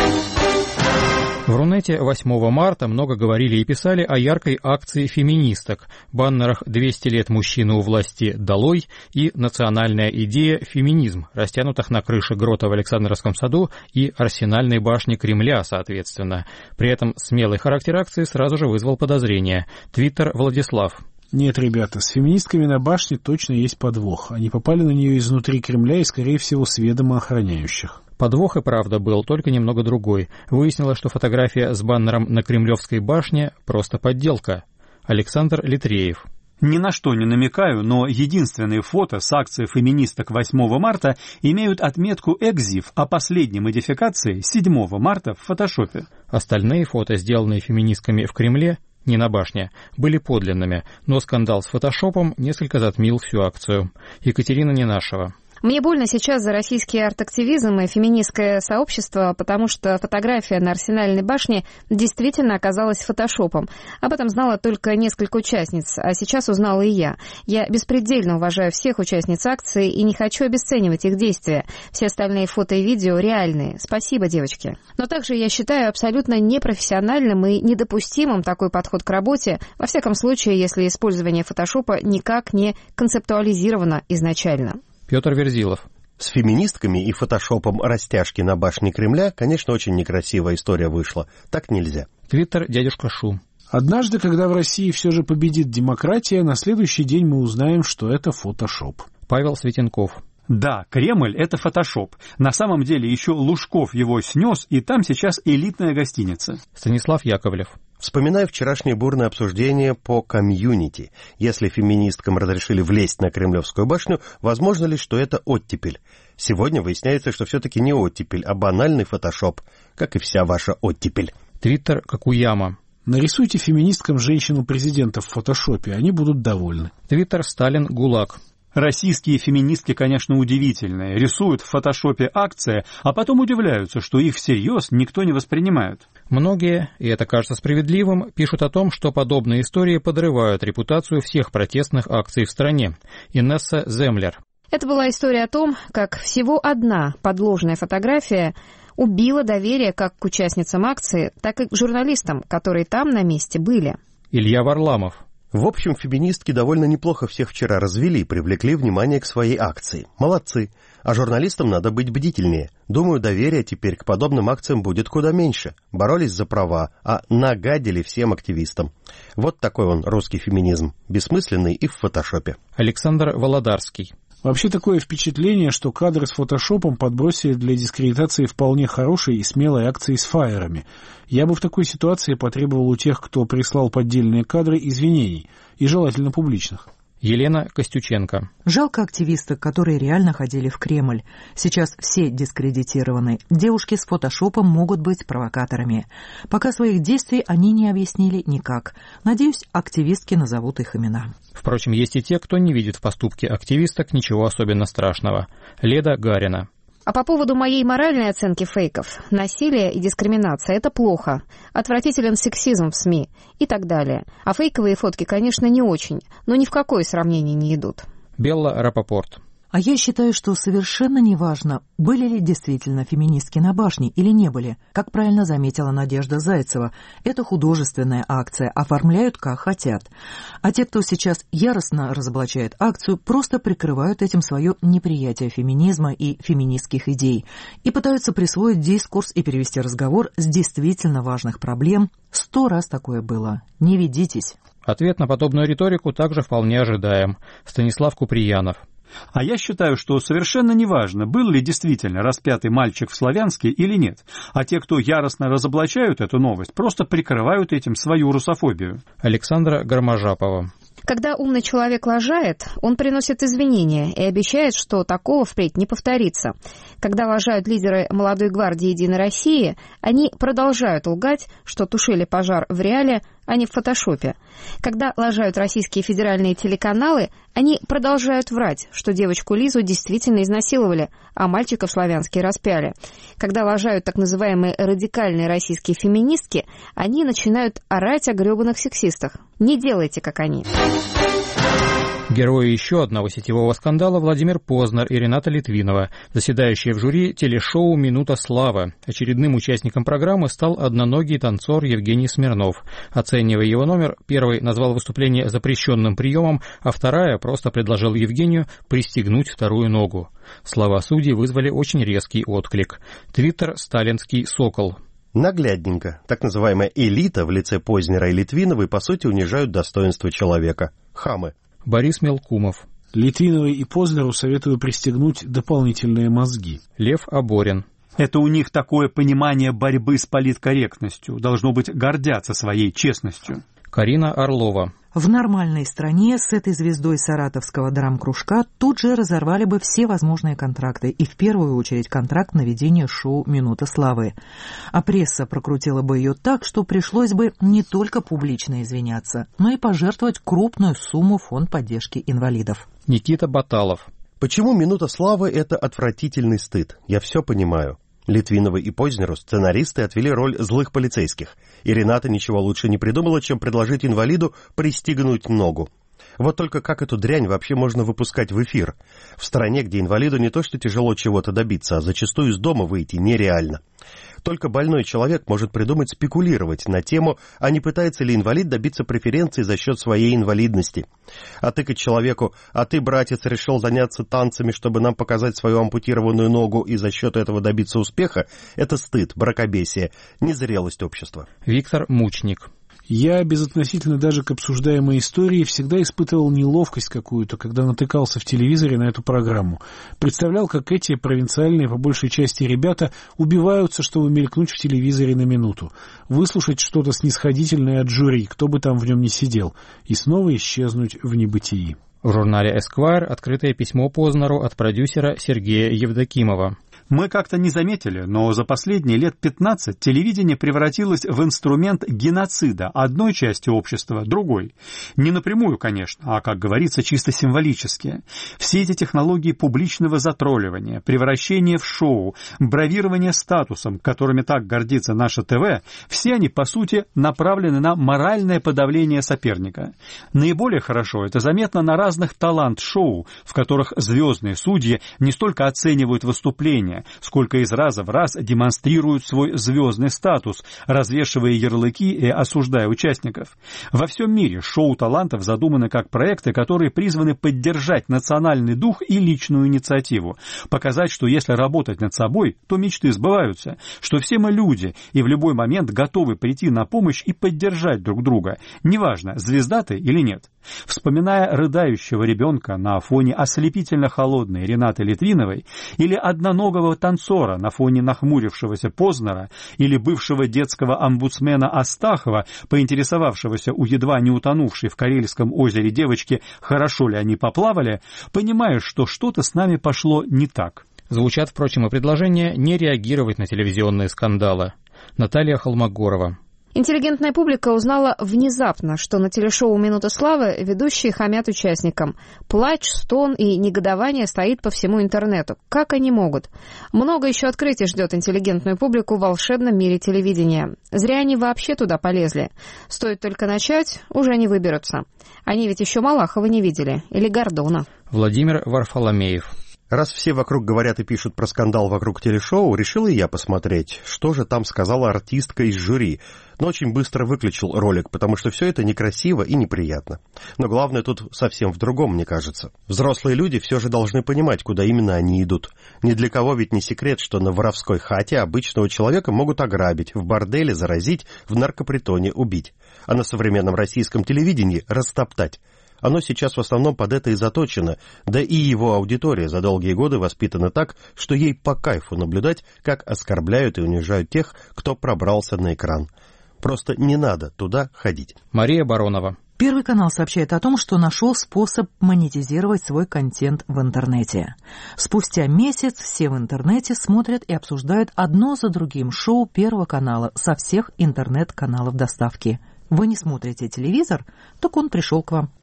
В Рунете восьмого марта много говорили и писали о яркой акции феминисток, баннерах «двести лет мужчины у власти долой» и «Национальная идея феминизм», растянутых на крыше грота в Александровском саду и Арсенальной башни Кремля, соответственно. При этом смелый характер акции сразу же вызвал подозрения. Твиттер Владислав. Нет, ребята, с феминистками на башне точно есть подвох. Они попали на нее изнутри Кремля и, скорее всего, с ведома охраняющих. Подвох и правда был, только немного другой. Выяснилось, что фотография с баннером на Кремлевской башне – просто подделка. Александр Литреев. Ни на что не намекаю, но единственные фото с акции феминисток восьмого марта имеют отметку «Экзив», а последней модификации седьмого марта в фотошопе. Остальные фото, сделанные феминистками в Кремле, не на башне, были подлинными, но скандал с фотошопом несколько затмил всю акцию. Екатерина Ненашева. Мне больно сейчас за российский арт-активизм и феминистское сообщество, потому что фотография на Арсенальной башне действительно оказалась фотошопом. Об этом знала только несколько участниц, а сейчас узнала и я. Я беспредельно уважаю всех участниц акции и не хочу обесценивать их действия. Все остальные фото и видео реальные. Спасибо, девочки. Но также я считаю абсолютно непрофессиональным и недопустимым такой подход к работе, во всяком случае, если использование фотошопа никак не концептуализировано изначально. Петр Верзилов. С феминистками и фотошопом растяжки на башне Кремля, конечно, очень некрасивая история вышла. Так нельзя. Твиттер «Дядюшка Шу». Однажды, когда в России все же победит демократия, на следующий день мы узнаем, что это фотошоп. Павел Светенков. Да, Кремль — это фотошоп. На самом деле еще Лужков его снес, и там сейчас элитная гостиница. Станислав Яковлев. Вспоминаю вчерашнее бурное обсуждение по комьюнити. Если феминисткам разрешили влезть на Кремлевскую башню, возможно ли, что это оттепель? Сегодня выясняется, что все-таки не оттепель, а банальный фотошоп, как и вся ваша оттепель. Твиттер Какуяма. Нарисуйте феминисткам женщину-президента в фотошопе, они будут довольны. Твиттер Сталин ГУЛАГ. Российские феминистки, конечно, удивительные. Рисуют в фотошопе акции, а потом удивляются, что их всерьез никто не воспринимает. Многие, и это кажется справедливым, пишут о том, что подобные истории подрывают репутацию всех протестных акций в стране. Инесса Землер. Это была история о том, как всего одна подложная фотография убила доверие как к участницам акции, так и к журналистам, которые там на месте были. Илья Варламов. В общем, феминистки довольно неплохо всех вчера развели и привлекли внимание к своей акции. Молодцы. А журналистам надо быть бдительнее. Думаю, доверия теперь к подобным акциям будет куда меньше. Боролись за права, а нагадили всем активистам. Вот такой он, русский феминизм. Бессмысленный и в фотошопе. Александр Володарский. Вообще такое впечатление, что кадры с фотошопом подбросили для дискредитации вполне хорошей и смелой акции с фаерами. Я бы в такой ситуации потребовал у тех, кто прислал поддельные кадры, извинений, и желательно публичных. Елена Костюченко. Жалко активисток, которые реально ходили в Кремль. Сейчас все дискредитированы. Девушки с фотошопом могут быть провокаторами. Пока своих действий они не объяснили никак. Надеюсь, активистки назовут их имена. Впрочем, есть и те, кто не видит в поступке активисток ничего особенно страшного. Леда Гарина. А по поводу моей моральной оценки фейков, насилие и дискриминация – это плохо, отвратителен сексизм в СМИ и так далее. А фейковые фотки, конечно, не очень, но ни в какое сравнение не идут. Белла Рапопорт. А я считаю, что совершенно неважно, были ли действительно феминистки на башне или не были. Как правильно заметила Надежда Зайцева, это художественная акция, оформляют как хотят. А те, кто сейчас яростно разоблачает акцию, просто прикрывают этим свое неприятие феминизма и феминистских идей и пытаются присвоить дискурс и перевести разговор с действительно важных проблем. Сто раз такое было. Не ведитесь. Ответ на подобную риторику также вполне ожидаем. Станислав Куприянов. А я считаю, что совершенно неважно, был ли действительно распятый мальчик в Славянске или нет. А те, кто яростно разоблачают эту новость, просто прикрывают этим свою русофобию. Александра Гарможапова. Когда умный человек лажает, он приносит извинения и обещает, что такого впредь не повторится. Когда лажают лидеры молодой гвардии «Единой России», они продолжают лгать, что тушили пожар в реале, а не в фотошопе. Когда лажают российские федеральные телеканалы, они продолжают врать, что девочку Лизу действительно изнасиловали, а мальчиков славянские распяли. Когда лажают так называемые радикальные российские феминистки, они начинают орать о гребаных сексистах. Не делайте, как они. Герои еще одного сетевого скандала Владимир Познер и Рената Литвинова, заседающие в жюри телешоу «Минута славы». Очередным участником программы стал одноногий танцор Евгений Смирнов. Оценивая его номер, первый назвал выступление запрещенным приемом, а вторая просто предложил Евгению пристегнуть вторую ногу. Слова судей вызвали очень резкий отклик. Твиттер «Сталинский сокол». Наглядненько. Так называемая элита в лице Познера и Литвиновой по сути унижают достоинство человека. Хамы. Борис Мелкумов. Литвиновой и Познеру советую пристегнуть дополнительные мозги. Лев Аборин. Это у них такое понимание борьбы с политкорректностью. Должно быть, гордятся своей честностью. Карина Орлова. В нормальной стране с этой звездой саратовского драм-кружка тут же разорвали бы все возможные контракты, и в первую очередь контракт на ведение шоу «Минута славы». А пресса прокрутила бы ее так, что пришлось бы не только публично извиняться, но и пожертвовать крупную сумму в фонд поддержки инвалидов. Никита Баталов. Почему «Минута славы» — это отвратительный стыд? Я все понимаю. Литвиновой и Познеру сценаристы отвели роль злых полицейских, и Рената ничего лучше не придумала, чем предложить инвалиду пристегнуть ногу. Вот только как эту дрянь вообще можно выпускать в эфир? В стране, где инвалиду не то что тяжело чего-то добиться, а зачастую из дома выйти нереально. Только больной человек может придумать спекулировать на тему, а не пытается ли инвалид добиться преференций за счет своей инвалидности. А тыкать человеку: «А ты, братец, решил заняться танцами, чтобы нам показать свою ампутированную ногу и за счет этого добиться успеха» — это стыд, мракобесие, незрелость общества. Виктор Мучник. Я, безотносительно даже к обсуждаемой истории, всегда испытывал неловкость какую-то, когда натыкался в телевизоре на эту программу. Представлял, как эти провинциальные, по большей части, ребята убиваются, чтобы мелькнуть в телевизоре на минуту, выслушать что-то снисходительное от жюри, кто бы там в нем ни сидел, и снова исчезнуть в небытии. В журнале «Эсквайр» открытое письмо Познеру от продюсера Сергея Евдокимова. Мы как-то не заметили, но за последние лет пятнадцать телевидение превратилось в инструмент геноцида одной части общества другой. Не напрямую, конечно, а, как говорится, чисто символически. Все эти технологии публичного затролливания, превращения в шоу, бравирования статусом, которыми так гордится наше ТВ, все они, по сути, направлены на моральное подавление соперника. Наиболее хорошо это заметно на разных талант-шоу, в которых звездные судьи не столько оценивают выступления, сколько из раза в раз демонстрируют свой звездный статус, развешивая ярлыки и осуждая участников. Во всем мире шоу талантов задуманы как проекты, которые призваны поддержать национальный дух и личную инициативу, показать, что если работать над собой, то мечты сбываются, что все мы люди и в любой момент готовы прийти на помощь и поддержать друг друга, неважно, звезда ты или нет. Вспоминая рыдающего ребенка на фоне ослепительно холодной Ренаты Литвиновой или одноногого танцора на фоне нахмурившегося Познера или бывшего детского омбудсмена Астахова, поинтересовавшегося у едва не утонувшей в Карельском озере девочки, хорошо ли они поплавали, понимаешь, что что-то с нами пошло не так. Звучат, впрочем, и предложения не реагировать на телевизионные скандалы. Наталья Холмогорова. Интеллигентная публика узнала внезапно, что на телешоу «Минута славы» ведущие хамят участникам. Плач, стон и негодование стоит по всему интернету. Как они могут? Много еще открытий ждет интеллигентную публику в волшебном мире телевидения. Зря они вообще туда полезли. Стоит только начать, уже не выберутся. Они ведь еще Малахова не видели. Или Гордона. Владимир Варфоломеев. Раз все вокруг говорят и пишут про скандал вокруг телешоу, решил и я посмотреть, что же там сказала артистка из жюри, но очень быстро выключил ролик, потому что все это некрасиво и неприятно. Но главное тут совсем в другом, мне кажется. Взрослые люди все же должны понимать, куда именно они идут. Ни для кого ведь не секрет, что на воровской хате обычного человека могут ограбить, в борделе заразить, в наркопритоне убить, а на современном российском телевидении растоптать. Оно сейчас в основном под это и заточено, да и его аудитория за долгие годы воспитана так, что ей по кайфу наблюдать, как оскорбляют и унижают тех, кто пробрался на экран. Просто не надо туда ходить. Мария Баронова. Первый канал сообщает о том, что нашел способ монетизировать свой контент в интернете. Спустя месяц все в интернете смотрят и обсуждают одно за другим шоу Первого канала со всех интернет-каналов доставки. Вы не смотрите телевизор, так он пришел к вам.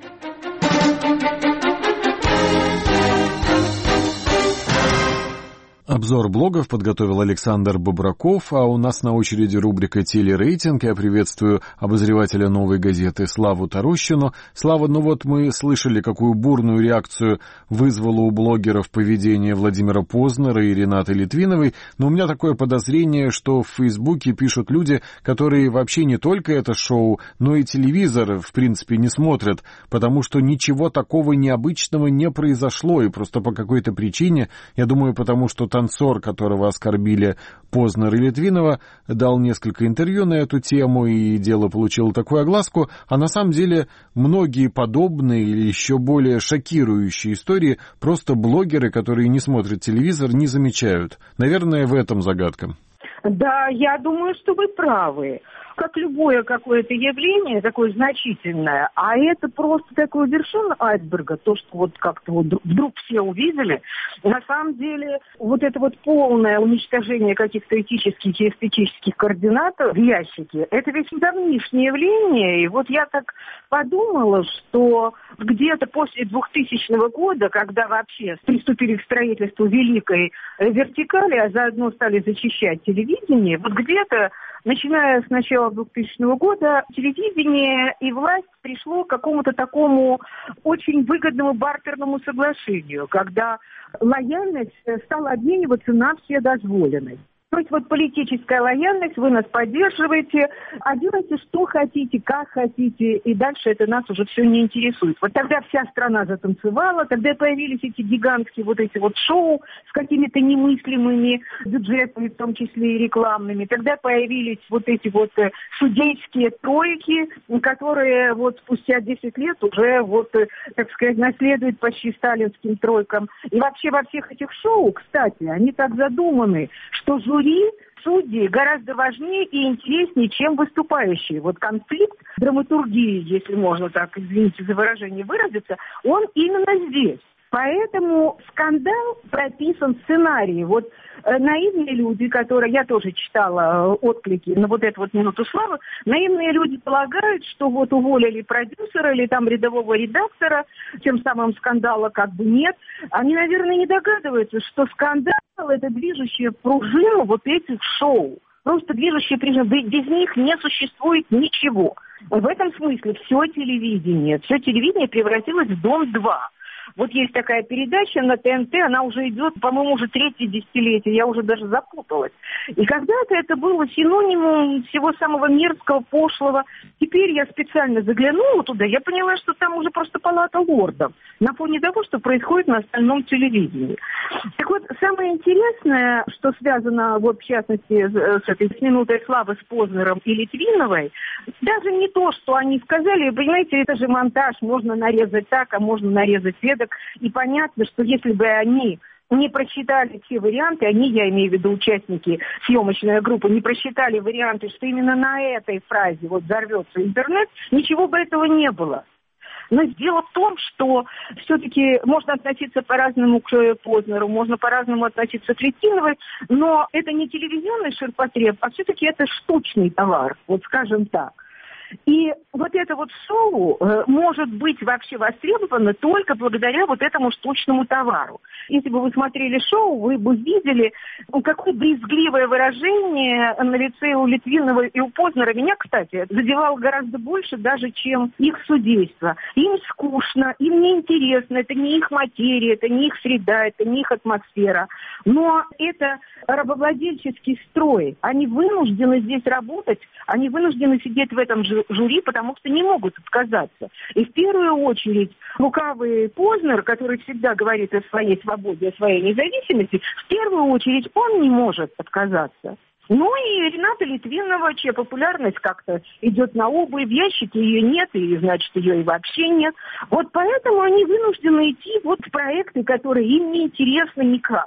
Обзор блогов подготовил Александр Бобраков, а у нас на очереди рубрика «Телерейтинг». Я приветствую обозревателя «Новой газеты» Славу Тарущину. Слава, ну вот мы слышали, какую бурную реакцию вызвало у блогеров поведение Владимира Познера и Ренаты Литвиновой, но у меня такое подозрение, что в Фейсбуке пишут люди, которые вообще не только это шоу, но и телевизор, в принципе, не смотрят, потому что ничего такого необычного не произошло, и просто по какой-то причине, я думаю, потому что танцор, которого оскорбили Познер и Литвинова, дал несколько интервью на эту тему, и дело получило такую огласку, а на самом деле многие подобные или еще более шокирующие истории просто блогеры, которые не смотрят телевизор, не замечают. Наверное, в этом загадка. Да, я думаю, что вы правы. Как любое какое-то явление, такое значительное, а это просто такая вершина айсберга, то, что вот как-то вот вдруг все увидели, на самом деле вот это вот полное уничтожение каких-то этических и эстетических координат в ящике, это ведь давнишнее явление, и вот я так подумала, что где-то после двухтысячного года, когда вообще приступили к строительству великой вертикали, а заодно стали зачищать телевидение, вот где-то начиная с начала двухтысячного года, телевидение и власть пришло к какому-то такому очень выгодному бартерному соглашению, когда лояльность стала обмениваться на вседозволенность. То есть вот политическая лояльность, вы нас поддерживаете, а делайте что хотите, как хотите, и дальше это нас уже все не интересует. Вот тогда вся страна затанцевала, тогда появились эти гигантские вот эти вот шоу с какими-то немыслимыми бюджетами, в том числе и рекламными. Тогда появились вот эти вот судейские тройки, которые вот спустя десять лет уже вот, так сказать, наследуют почти сталинским тройкам. И вообще во всех этих шоу, кстати, они так задуманы, что жюри судьи гораздо важнее и интереснее, чем выступающие. Вот конфликт драматургии, если можно так, извините за выражение, выразиться, он именно здесь. Поэтому скандал прописан в сценарии. Вот э, наивные люди, которые, я тоже читала э, отклики на вот эту вот минуту славы, наивные люди полагают, что вот уволили продюсера или там рядового редактора, тем самым скандала как бы нет. Они, наверное, не догадываются, что скандал — это движущая пружина вот этих шоу. Просто движущая пружина. Без них не существует ничего. В этом смысле все телевидение, все телевидение превратилось в Дом-два. Вот есть такая передача на ТНТ, она уже идет, по-моему, уже третье десятилетие, я уже даже запуталась. И когда-то это было синонимом всего самого мерзкого, пошлого. Теперь я специально заглянула туда, я поняла, что там уже просто палата лордов на фоне того, что происходит на остальном телевидении. Так вот, самое интересное, что связано, вот в частности, с этой с минутой славы с Познером и Литвиновой, даже не то, что они сказали, понимаете, это же монтаж, можно нарезать так, а можно нарезать это. И понятно, что если бы они не просчитали все варианты, они, я имею в виду участники съемочной группы, не просчитали варианты, что именно на этой фразе вот взорвется интернет, ничего бы этого не было. Но дело в том, что все-таки можно относиться по-разному к Познеру, можно по-разному относиться к Литвиновой, но это не телевизионный ширпотреб, а все-таки это штучный товар, вот скажем так. И вот это вот шоу э, может быть вообще востребовано только благодаря вот этому штучному товару. Если бы вы смотрели шоу, вы бы видели, ну, какое брезгливое выражение на лице у Литвинова и у Познера. Меня, кстати, задевало гораздо больше даже, чем их судейство. Им скучно, им неинтересно, это не их материя, это не их среда, это не их атмосфера. Но это рабовладельческий строй. Они вынуждены здесь работать, они вынуждены сидеть в этом же жюри, потому что не могут отказаться. И в первую очередь лукавый Познер, который всегда говорит о своей свободе, о своей независимости, в первую очередь он не может отказаться. Ну и Рената Литвинова, чья популярность как-то идет на убыль, в ящике ее нет, и значит ее и вообще нет. Вот поэтому они вынуждены идти вот в проекты, которые им не интересны никак.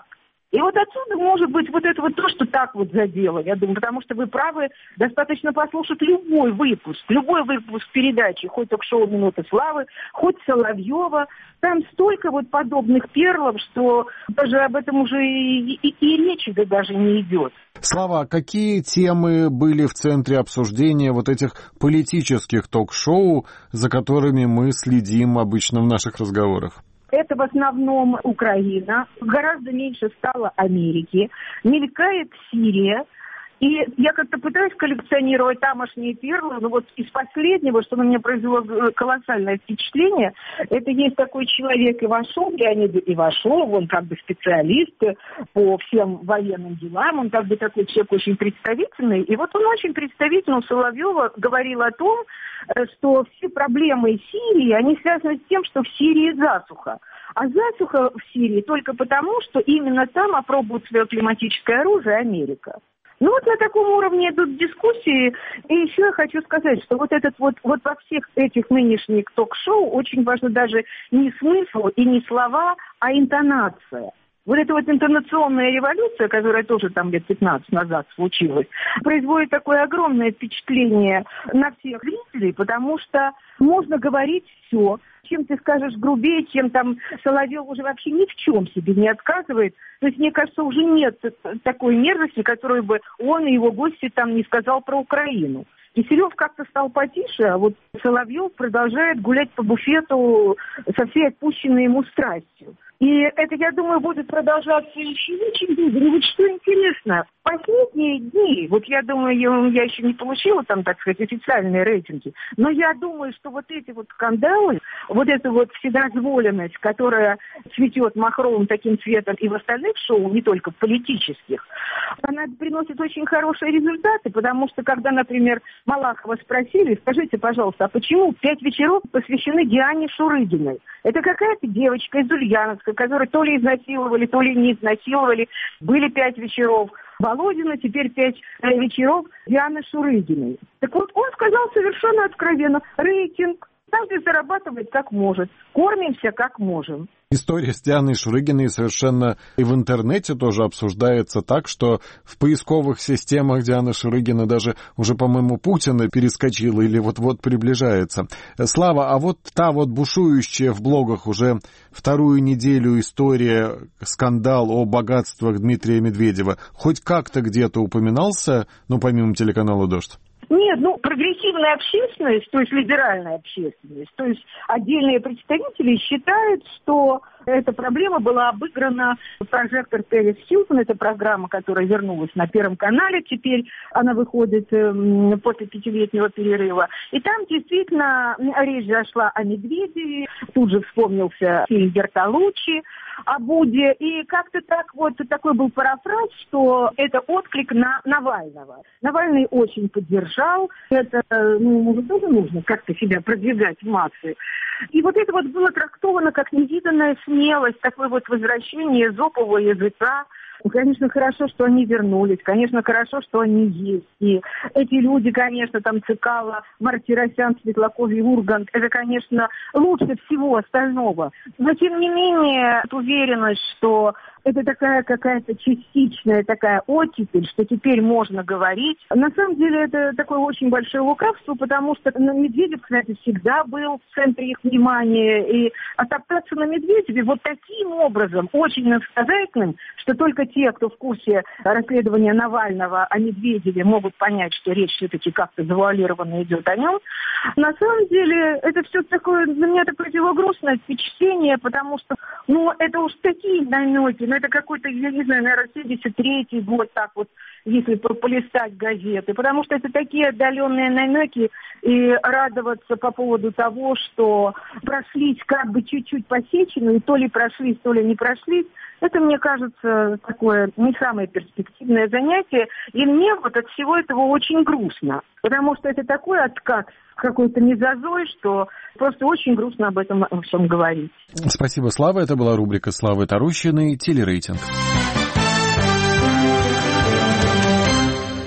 И вот отсюда может быть вот это вот то, что так вот задело, я думаю, потому что вы правы, достаточно послушать любой выпуск, любой выпуск передачи, хоть ток-шоу «Минута славы», хоть Соловьева, там столько вот подобных перлов, что даже об этом уже и, и, и речи да даже не идет. Слава, какие темы были в центре обсуждения вот этих политических ток-шоу, за которыми мы следим обычно в наших разговорах? Это в основном Украина, гораздо меньше стало Америки, мелькает Сирия. И я как-то пытаюсь коллекционировать тамошние перлы, но вот из последнего, что на меня произвело колоссальное впечатление, это есть такой человек Ивашов, Леонид Ивашов, он как бы специалист по всем военным делам, он как бы такой человек очень представительный. И вот он очень представительно у Соловьева говорил о том, что все проблемы Сирии, они связаны с тем, что в Сирии засуха. А засуха в Сирии только потому, что именно там опробует свое климатическое оружие Америка. Ну вот на таком уровне идут дискуссии. И еще я хочу сказать, что вот этот вот, вот во всех этих нынешних ток-шоу очень важно даже не смысл и не слова, а интонация. Вот эта вот интонационная революция, которая тоже там лет пятнадцать назад случилась, производит такое огромное впечатление на всех зрителей, потому что можно говорить все. Чем ты скажешь грубее, чем там Соловьев уже вообще ни в чем себе не отказывает. То есть, мне кажется, уже нет такой мерзости, которую бы он и его гости там не сказал про Украину. Киселев как-то стал потише, а вот Соловьев продолжает гулять по буфету со всей отпущенной ему страстью. И это, я думаю, будет продолжаться еще очень долго. И вот что интересно, последние дни, вот я думаю, я, я еще не получила там, так сказать, официальные рейтинги, но я думаю, что вот эти вот скандалы, вот эта вот вседозволенность, которая цветет махровым таким цветом и в остальных шоу, не только в политических, она приносит очень хорошие результаты, потому что, когда, например, Малахова спросили, скажите, пожалуйста, а почему пять вечеров посвящены Диане Шурыгиной? Это какая-то девочка из Ульяновска, которую то ли изнасиловали, то ли не изнасиловали. Были пять вечеров Володина, теперь пять вечеров Дианы Шурыгиной. Так вот, он сказал совершенно откровенно: рейтинг, каждый зарабатывает как может, кормимся как можем. История с Дианой Шурыгиной совершенно и в интернете тоже обсуждается так, что в поисковых системах Диана Шурыгина даже уже, по-моему, Путина перескочила или вот-вот приближается. Слава, а вот та вот бушующая в блогах уже вторую неделю история, скандал о богатствах Дмитрия Медведева, хоть как-то где-то упоминался, ну, помимо телеканала «Дождь»? Нет, ну, прогрессивная общественность, то есть либеральная общественность, то есть отдельные представители считают, что эта проблема была обыграна в «Прожектор Пэрис Хилтон». Это программа, которая вернулась на Первом канале. Теперь она выходит э, после пятилетнего перерыва. И там действительно речь зашла о Медведеве. Тут же вспомнился фильм Бертолуччи о Будде. И как-то так вот такой был парафраз, что это отклик на Навального. Навальный очень поддержал. Это, ну, ему тоже нужно как-то себя продвигать в массы. И вот это вот было трактовано как невиданная смелость, такое вот возвращение эзопового языка. Конечно, хорошо, что они вернулись, конечно, хорошо, что они есть. И эти люди, конечно, там Цикало, Мартиросян, Светлаков и Ургант, это, конечно, лучше всего остального. Но, тем не менее, уверенность, что это такая какая-то частичная такая оттепель, что теперь можно говорить. На самом деле это такое очень большое лукавство, потому что Медведев, кстати, всегда был в центре их внимания. И отоптаться на Медведеве вот таким образом, очень иносказательным, что только те, кто в курсе расследования Навального о Медведеве, могут понять, что речь все-таки как-то завуалированно идет о нем. На самом деле это все такое, для меня это произвело грустное впечатление, потому что, ну, это уж такие намеки, ну, это какой-то, я не знаю, наверное, семьдесят третий год, так вот, если полистать газеты, потому что это такие отдаленные намеки, и радоваться по поводу того, что прошлись как бы чуть-чуть по Сечину, и то ли прошлись, то ли не прошлись, это, мне кажется, такое не самое перспективное занятие, и мне вот от всего этого очень грустно, потому что это такой откат какой-то мезозой, что просто очень грустно об этом во всем говорить. Спасибо, Слава. Это была рубрика Славы Тарущиной «Телерейтинг».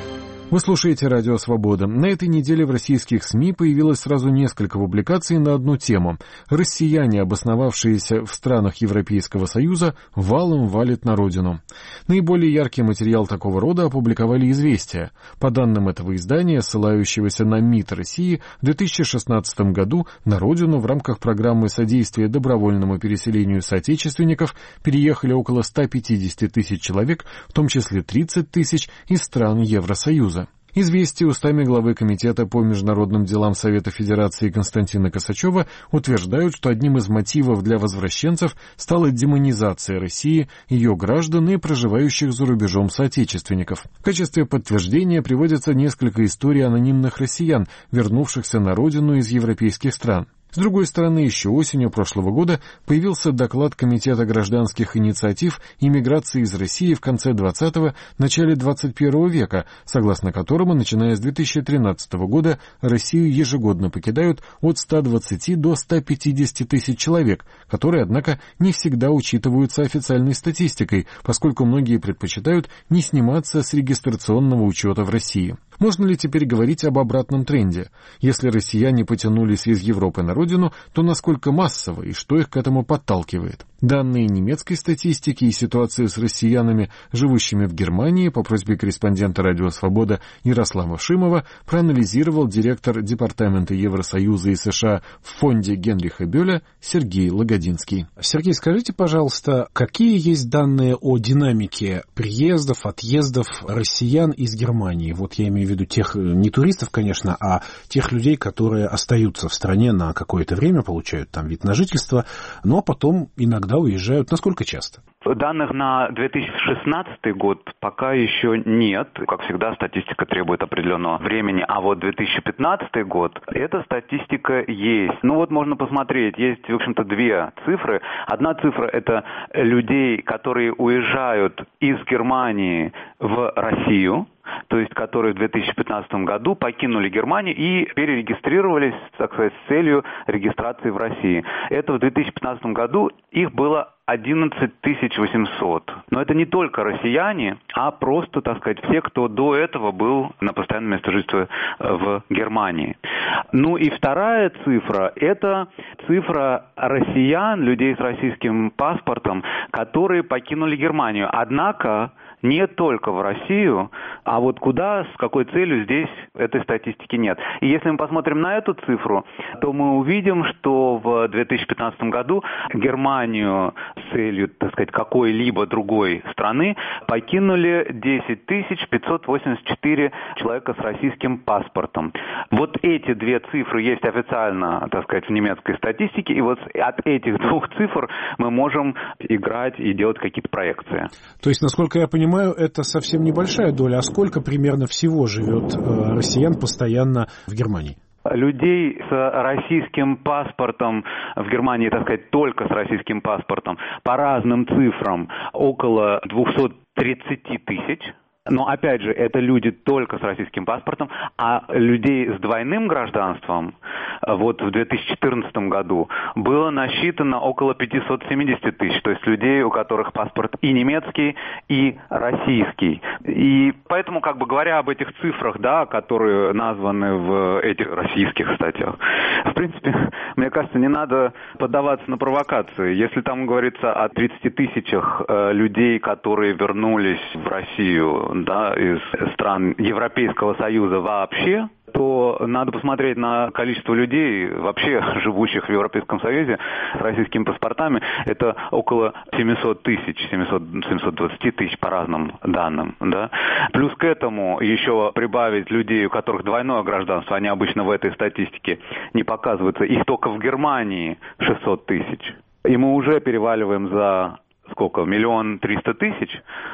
Вы слушаете «Радио Свобода». На этой неделе в российских СМИ появилось сразу несколько публикаций на одну тему. Россияне, обосновавшиеся в странах Европейского Союза, валом валят на родину. Наиболее яркий материал такого рода опубликовали «Известия». По данным этого издания, ссылающегося на МИД России, в две тысячи шестнадцатом году на родину в рамках программы содействия добровольному переселению соотечественников переехали около ста пятидесяти тысяч человек, в том числе тридцать тысяч из стран Евросоюза. «Известия» устами главы Комитета по международным делам Совета Федерации Константина Косачева утверждают, что одним из мотивов для возвращенцев стала демонизация России, ее граждан и проживающих за рубежом соотечественников. В качестве подтверждения приводятся несколько историй анонимных россиян, вернувшихся на родину из европейских стран. С другой стороны, еще осенью прошлого года появился доклад Комитета гражданских инициатив и миграции из России в конце двадцатого — начале двадцать первого века, согласно которому, начиная с две тысячи тринадцатого года, Россию ежегодно покидают от ста двадцати до ста пятидесяти тысяч человек, которые, однако, не всегда учитываются официальной статистикой, поскольку многие предпочитают не сниматься с регистрационного учета в России. Можно ли теперь говорить об обратном тренде? Если россияне потянулись из Европы на родину, то насколько массово и что их к этому подталкивает? Данные немецкой статистики и ситуацию с россиянами, живущими в Германии, по просьбе корреспондента «Радио Свобода» Ярослава Шимова проанализировал директор Департамента Евросоюза и США в фонде Генриха Бёля Сергей Лагодинский. Сергей, скажите, пожалуйста, какие есть данные о динамике приездов, отъездов россиян из Германии? Вот я имею в виду тех, не туристов, конечно, а тех людей, которые остаются в стране на какое-то время, получают там вид на жительство, но потом иногда уезжают. Насколько часто? Данных на две тысячи шестнадцатый год пока еще нет. Как всегда, статистика требует определенного времени. А вот две тысячи пятнадцатый год, эта статистика есть. Ну вот можно посмотреть. Есть, в общем-то, две цифры. Одна цифра – это людей, которые уезжают из Германии в Россию, то есть которые в две тысячи пятнадцатом году покинули Германию и перерегистрировались, так сказать, с целью регистрации в России. Это в две тысячи пятнадцатом году их было одиннадцать тысяч восемьсот. Но это не только россияне, а просто, так сказать, все, кто до этого был на постоянном месте жительства в Германии. Ну и вторая цифра – это цифра россиян, людей с российским паспортом, которые покинули Германию. Однако не только в Россию, а вот куда, с какой целью, здесь этой статистики нет. И если мы посмотрим на эту цифру, то мы увидим, что в две тысячи пятнадцатом году Германию с целью, так сказать, какой-либо другой страны покинули десять тысяч пятьсот восемьдесят четыре человека с российским паспортом. Вот эти две цифры есть официально, так сказать, в немецкой статистике, и вот от этих двух цифр мы можем играть и делать какие-то проекции. То есть, насколько я понимаю, это совсем небольшая доля. А сколько примерно всего живет э, россиян постоянно в Германии? Людей с российским паспортом в Германии, так сказать, только с российским паспортом, по разным цифрам, около двухсот тридцати тысяч. Но, опять же, это люди только с российским паспортом, а людей с двойным гражданством вот в две тысячи четырнадцатом году было насчитано около пятьсот семьдесят тысяч, то есть людей, у которых паспорт и немецкий, и российский. И поэтому, как бы говоря об этих цифрах, да, которые названы в этих российских статьях, в принципе, мне кажется, не надо поддаваться на провокации. Если там говорится о тридцати тысячах э, людей, которые вернулись в Россию, да, из стран Европейского Союза вообще, то надо посмотреть на количество людей, вообще живущих в Европейском Союзе с российскими паспортами. Это около семисот тысяч, семьсот, семьсот двадцать тысяч по разным данным. Да? Плюс к этому еще прибавить людей, у которых двойное гражданство, они обычно в этой статистике не показываются. Их только в Германии шестьсот тысяч. И мы уже переваливаем за... сколько? Миллион триста тысяч?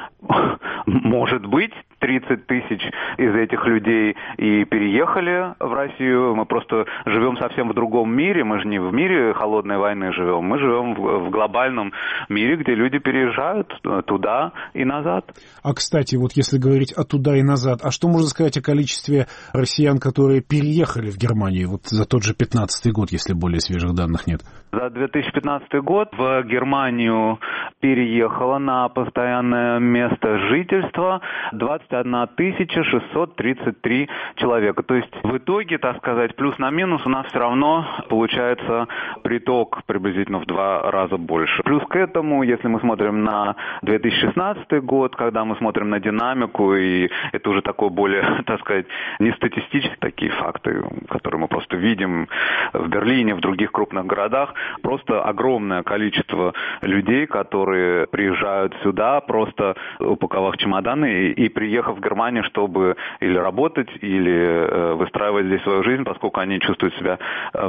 Может быть, тридцать тысяч из этих людей и переехали в Россию. Мы просто живем совсем в другом мире. Мы же не в мире холодной войны живем. Мы живем в, в глобальном мире, где люди переезжают туда и назад. А, кстати, вот если говорить о туда и назад, а что можно сказать о количестве россиян, которые переехали в Германию вот за тот же пятнадцатый год, если более свежих данных нет? За две тысячи пятнадцатый год в Германию переехали переехало на постоянное место жительства двадцать одна тысяча шестьсот тридцать три человека. То есть в итоге, так сказать, плюс на минус у нас все равно получается приток приблизительно в два раза больше. Плюс к этому, если мы смотрим на две тысячи шестнадцатый год, когда мы смотрим на динамику, и это уже такое более, так сказать, не статистические такие факты, которые мы просто видим в Берлине, в других крупных городах, просто огромное количество людей, которые приезжают сюда, просто упаковав чемоданы и, и приехав в Германию, чтобы или работать, или выстраивать здесь свою жизнь, поскольку они чувствуют себя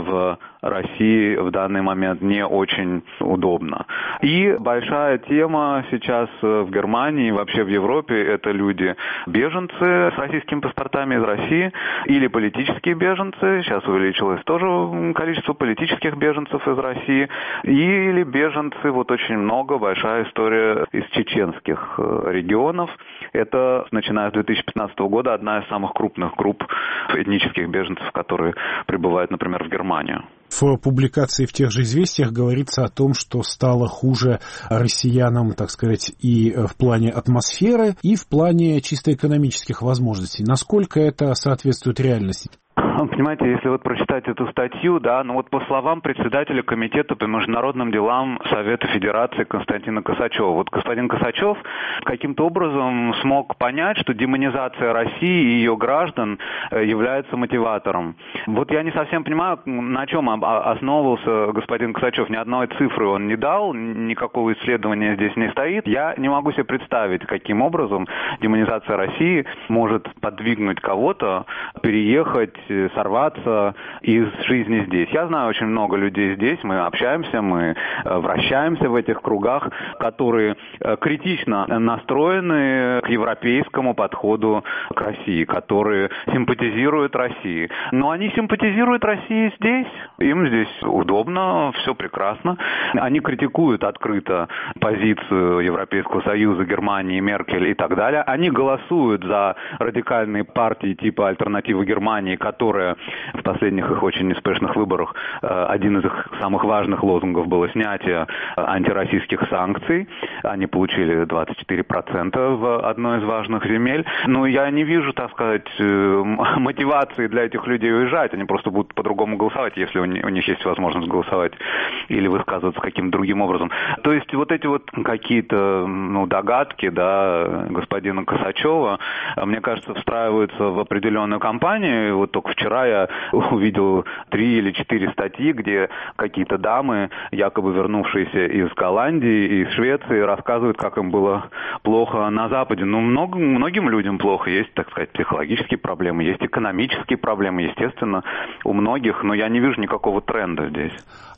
в России в данный момент не очень удобно. И большая тема сейчас в Германии и вообще в Европе – это люди, беженцы с российскими паспортами из России или политические беженцы, сейчас увеличилось тоже количество политических беженцев из России, или беженцы, вот очень много, большая история из чеченских регионов. Это, начиная с две тысячи пятнадцатого года, одна из самых крупных групп этнических беженцев, которые прибывают, например, в Германию. В публикации в тех же «Известиях» говорится о том, что стало хуже россиянам, так сказать, и в плане атмосферы, и в плане чисто экономических возможностей. Насколько это соответствует реальности? Понимаете, если вот прочитать эту статью, да, ну вот по словам председателя комитета по международным делам Совета Федерации Константина Косачева, вот господин Косачев каким-то образом смог понять, что демонизация России и ее граждан является мотиватором. Вот я не совсем понимаю, на чем основывался господин Косачев, ни одной цифры он не дал, никакого исследования здесь не стоит. Я не могу себе представить, каким образом демонизация России может подвигнуть кого-то переехать, сорваться из жизни здесь. Я знаю очень много людей здесь, мы общаемся, мы вращаемся в этих кругах, которые критично настроены к европейскому подходу к России, которые симпатизируют России. Но они симпатизируют России здесь, им здесь удобно, все прекрасно. Они критикуют открыто позицию Европейского Союза, Германии, Меркель и так далее. Они голосуют за радикальные партии типа «Альтернативы Германии», которые в последних их очень неспешных выборах, один из их самых важных лозунгов было снятие антироссийских санкций. Они получили двадцать четыре процента в одной из важных земель. Но я не вижу, так сказать, мотивации для этих людей уезжать. Они просто будут по-другому голосовать, если у них есть возможность голосовать или высказываться каким-то другим образом. То есть вот эти вот какие-то ну, догадки, да, господина Косачева, мне кажется, встраиваются в определенную кампанию. Вот только вчера я увидел три или четыре статьи, где какие-то дамы, якобы вернувшиеся из Голландии, из Швеции, рассказывают, как им было плохо на Западе. Ну, много, многим людям плохо. Есть, так сказать, психологические проблемы, есть экономические проблемы, естественно, у многих, но я не вижу никакого тренда здесь.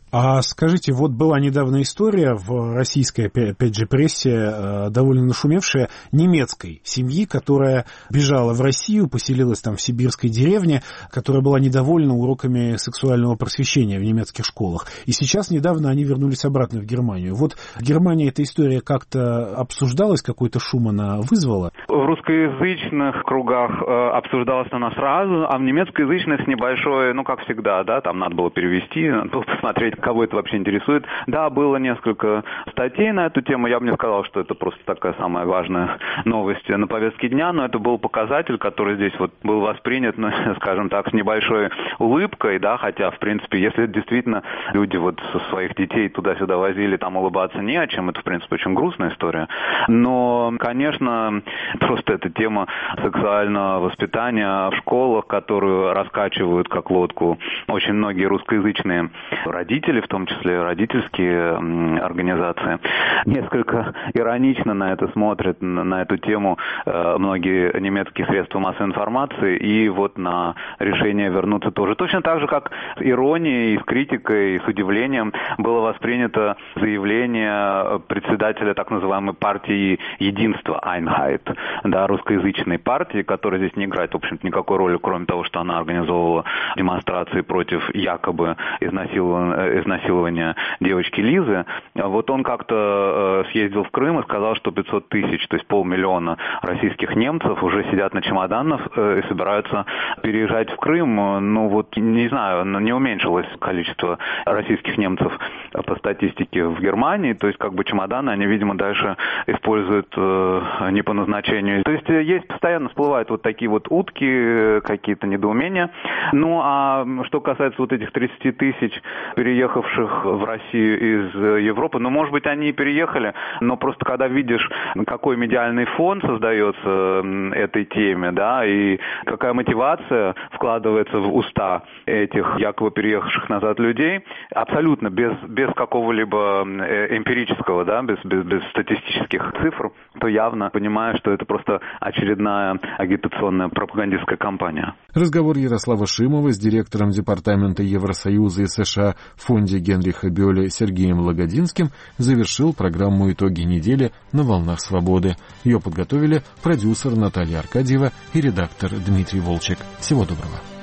А скажите, вот была недавно история в российской, опять же, прессе, довольно нашумевшая, немецкой семьи, которая бежала в Россию, поселилась там в сибирской деревне, которая была недовольна уроками сексуального просвещения в немецких школах. И сейчас недавно они вернулись обратно в Германию. Вот в Германии эта история как-то обсуждалась, какой-то шум она вызвала? В русскоязычных кругах э, обсуждалась она сразу, а в немецкоязычных небольшой, ну, как всегда, да, там надо было перевести, надо было посмотреть, кого это вообще интересует. Да, было несколько статей на эту тему. Я бы не сказал, что это просто такая самая важная новость на повестке дня, но это был показатель, который здесь вот был воспринят, ну, скажем так, с небольшой улыбкой, да, хотя, в принципе, если действительно люди вот со своих детей туда-сюда возили, там улыбаться не о чем, это, в принципе, очень грустная история. Но, конечно, просто эта тема сексуального воспитания в школах, которую раскачивают как лодку очень многие русскоязычные родители, в том числе родительские организации, несколько иронично на это смотрят, на эту тему многие немецкие средства массовой информации, и вот на решение вернуться тоже. Точно так же, как с иронией, с критикой, с удивлением было воспринято заявление председателя так называемой партии единства, Einheit, да, русскоязычной партии, которая здесь не играет, в общем-то, никакой роли, кроме того, что она организовывала демонстрации против якобы изнасилования изнасилования девочки Лизы Вот он как-то съездил в Крым и сказал, что пятьсот тысяч, то есть полмиллиона российских немцев уже сидят на чемоданах и собираются переезжать в Крым. Ну вот, не знаю, не уменьшилось количество российских немцев по статистике в Германии, то есть как бы чемоданы они, видимо, дальше используют не по назначению. То есть есть постоянно всплывают вот такие вот утки, какие-то недоумения. Ну а что касается вот этих тридцати тысяч переехавших в Россию из Европы, ну, может быть, они и переехали, но просто когда видишь, какой медиальный фон создается этой теме, да, и какая мотивация вкладывается в уста этих якобы переехавших назад людей, абсолютно без, без какого-либо эмпирического, да, без, без, без статистических цифр, то явно понимаешь, что это просто очередная агитационная пропагандистская кампания. Разговор Ярослава Шимова с директором Департамента Евросоюза и США в фонде Генриха Бёля Сергеем Лагодинским завершил программу «Итоги недели» на «Волнах свободы». Ее подготовили продюсер Наталья Аркадьева и редактор Дмитрий Волчек. Всего доброго.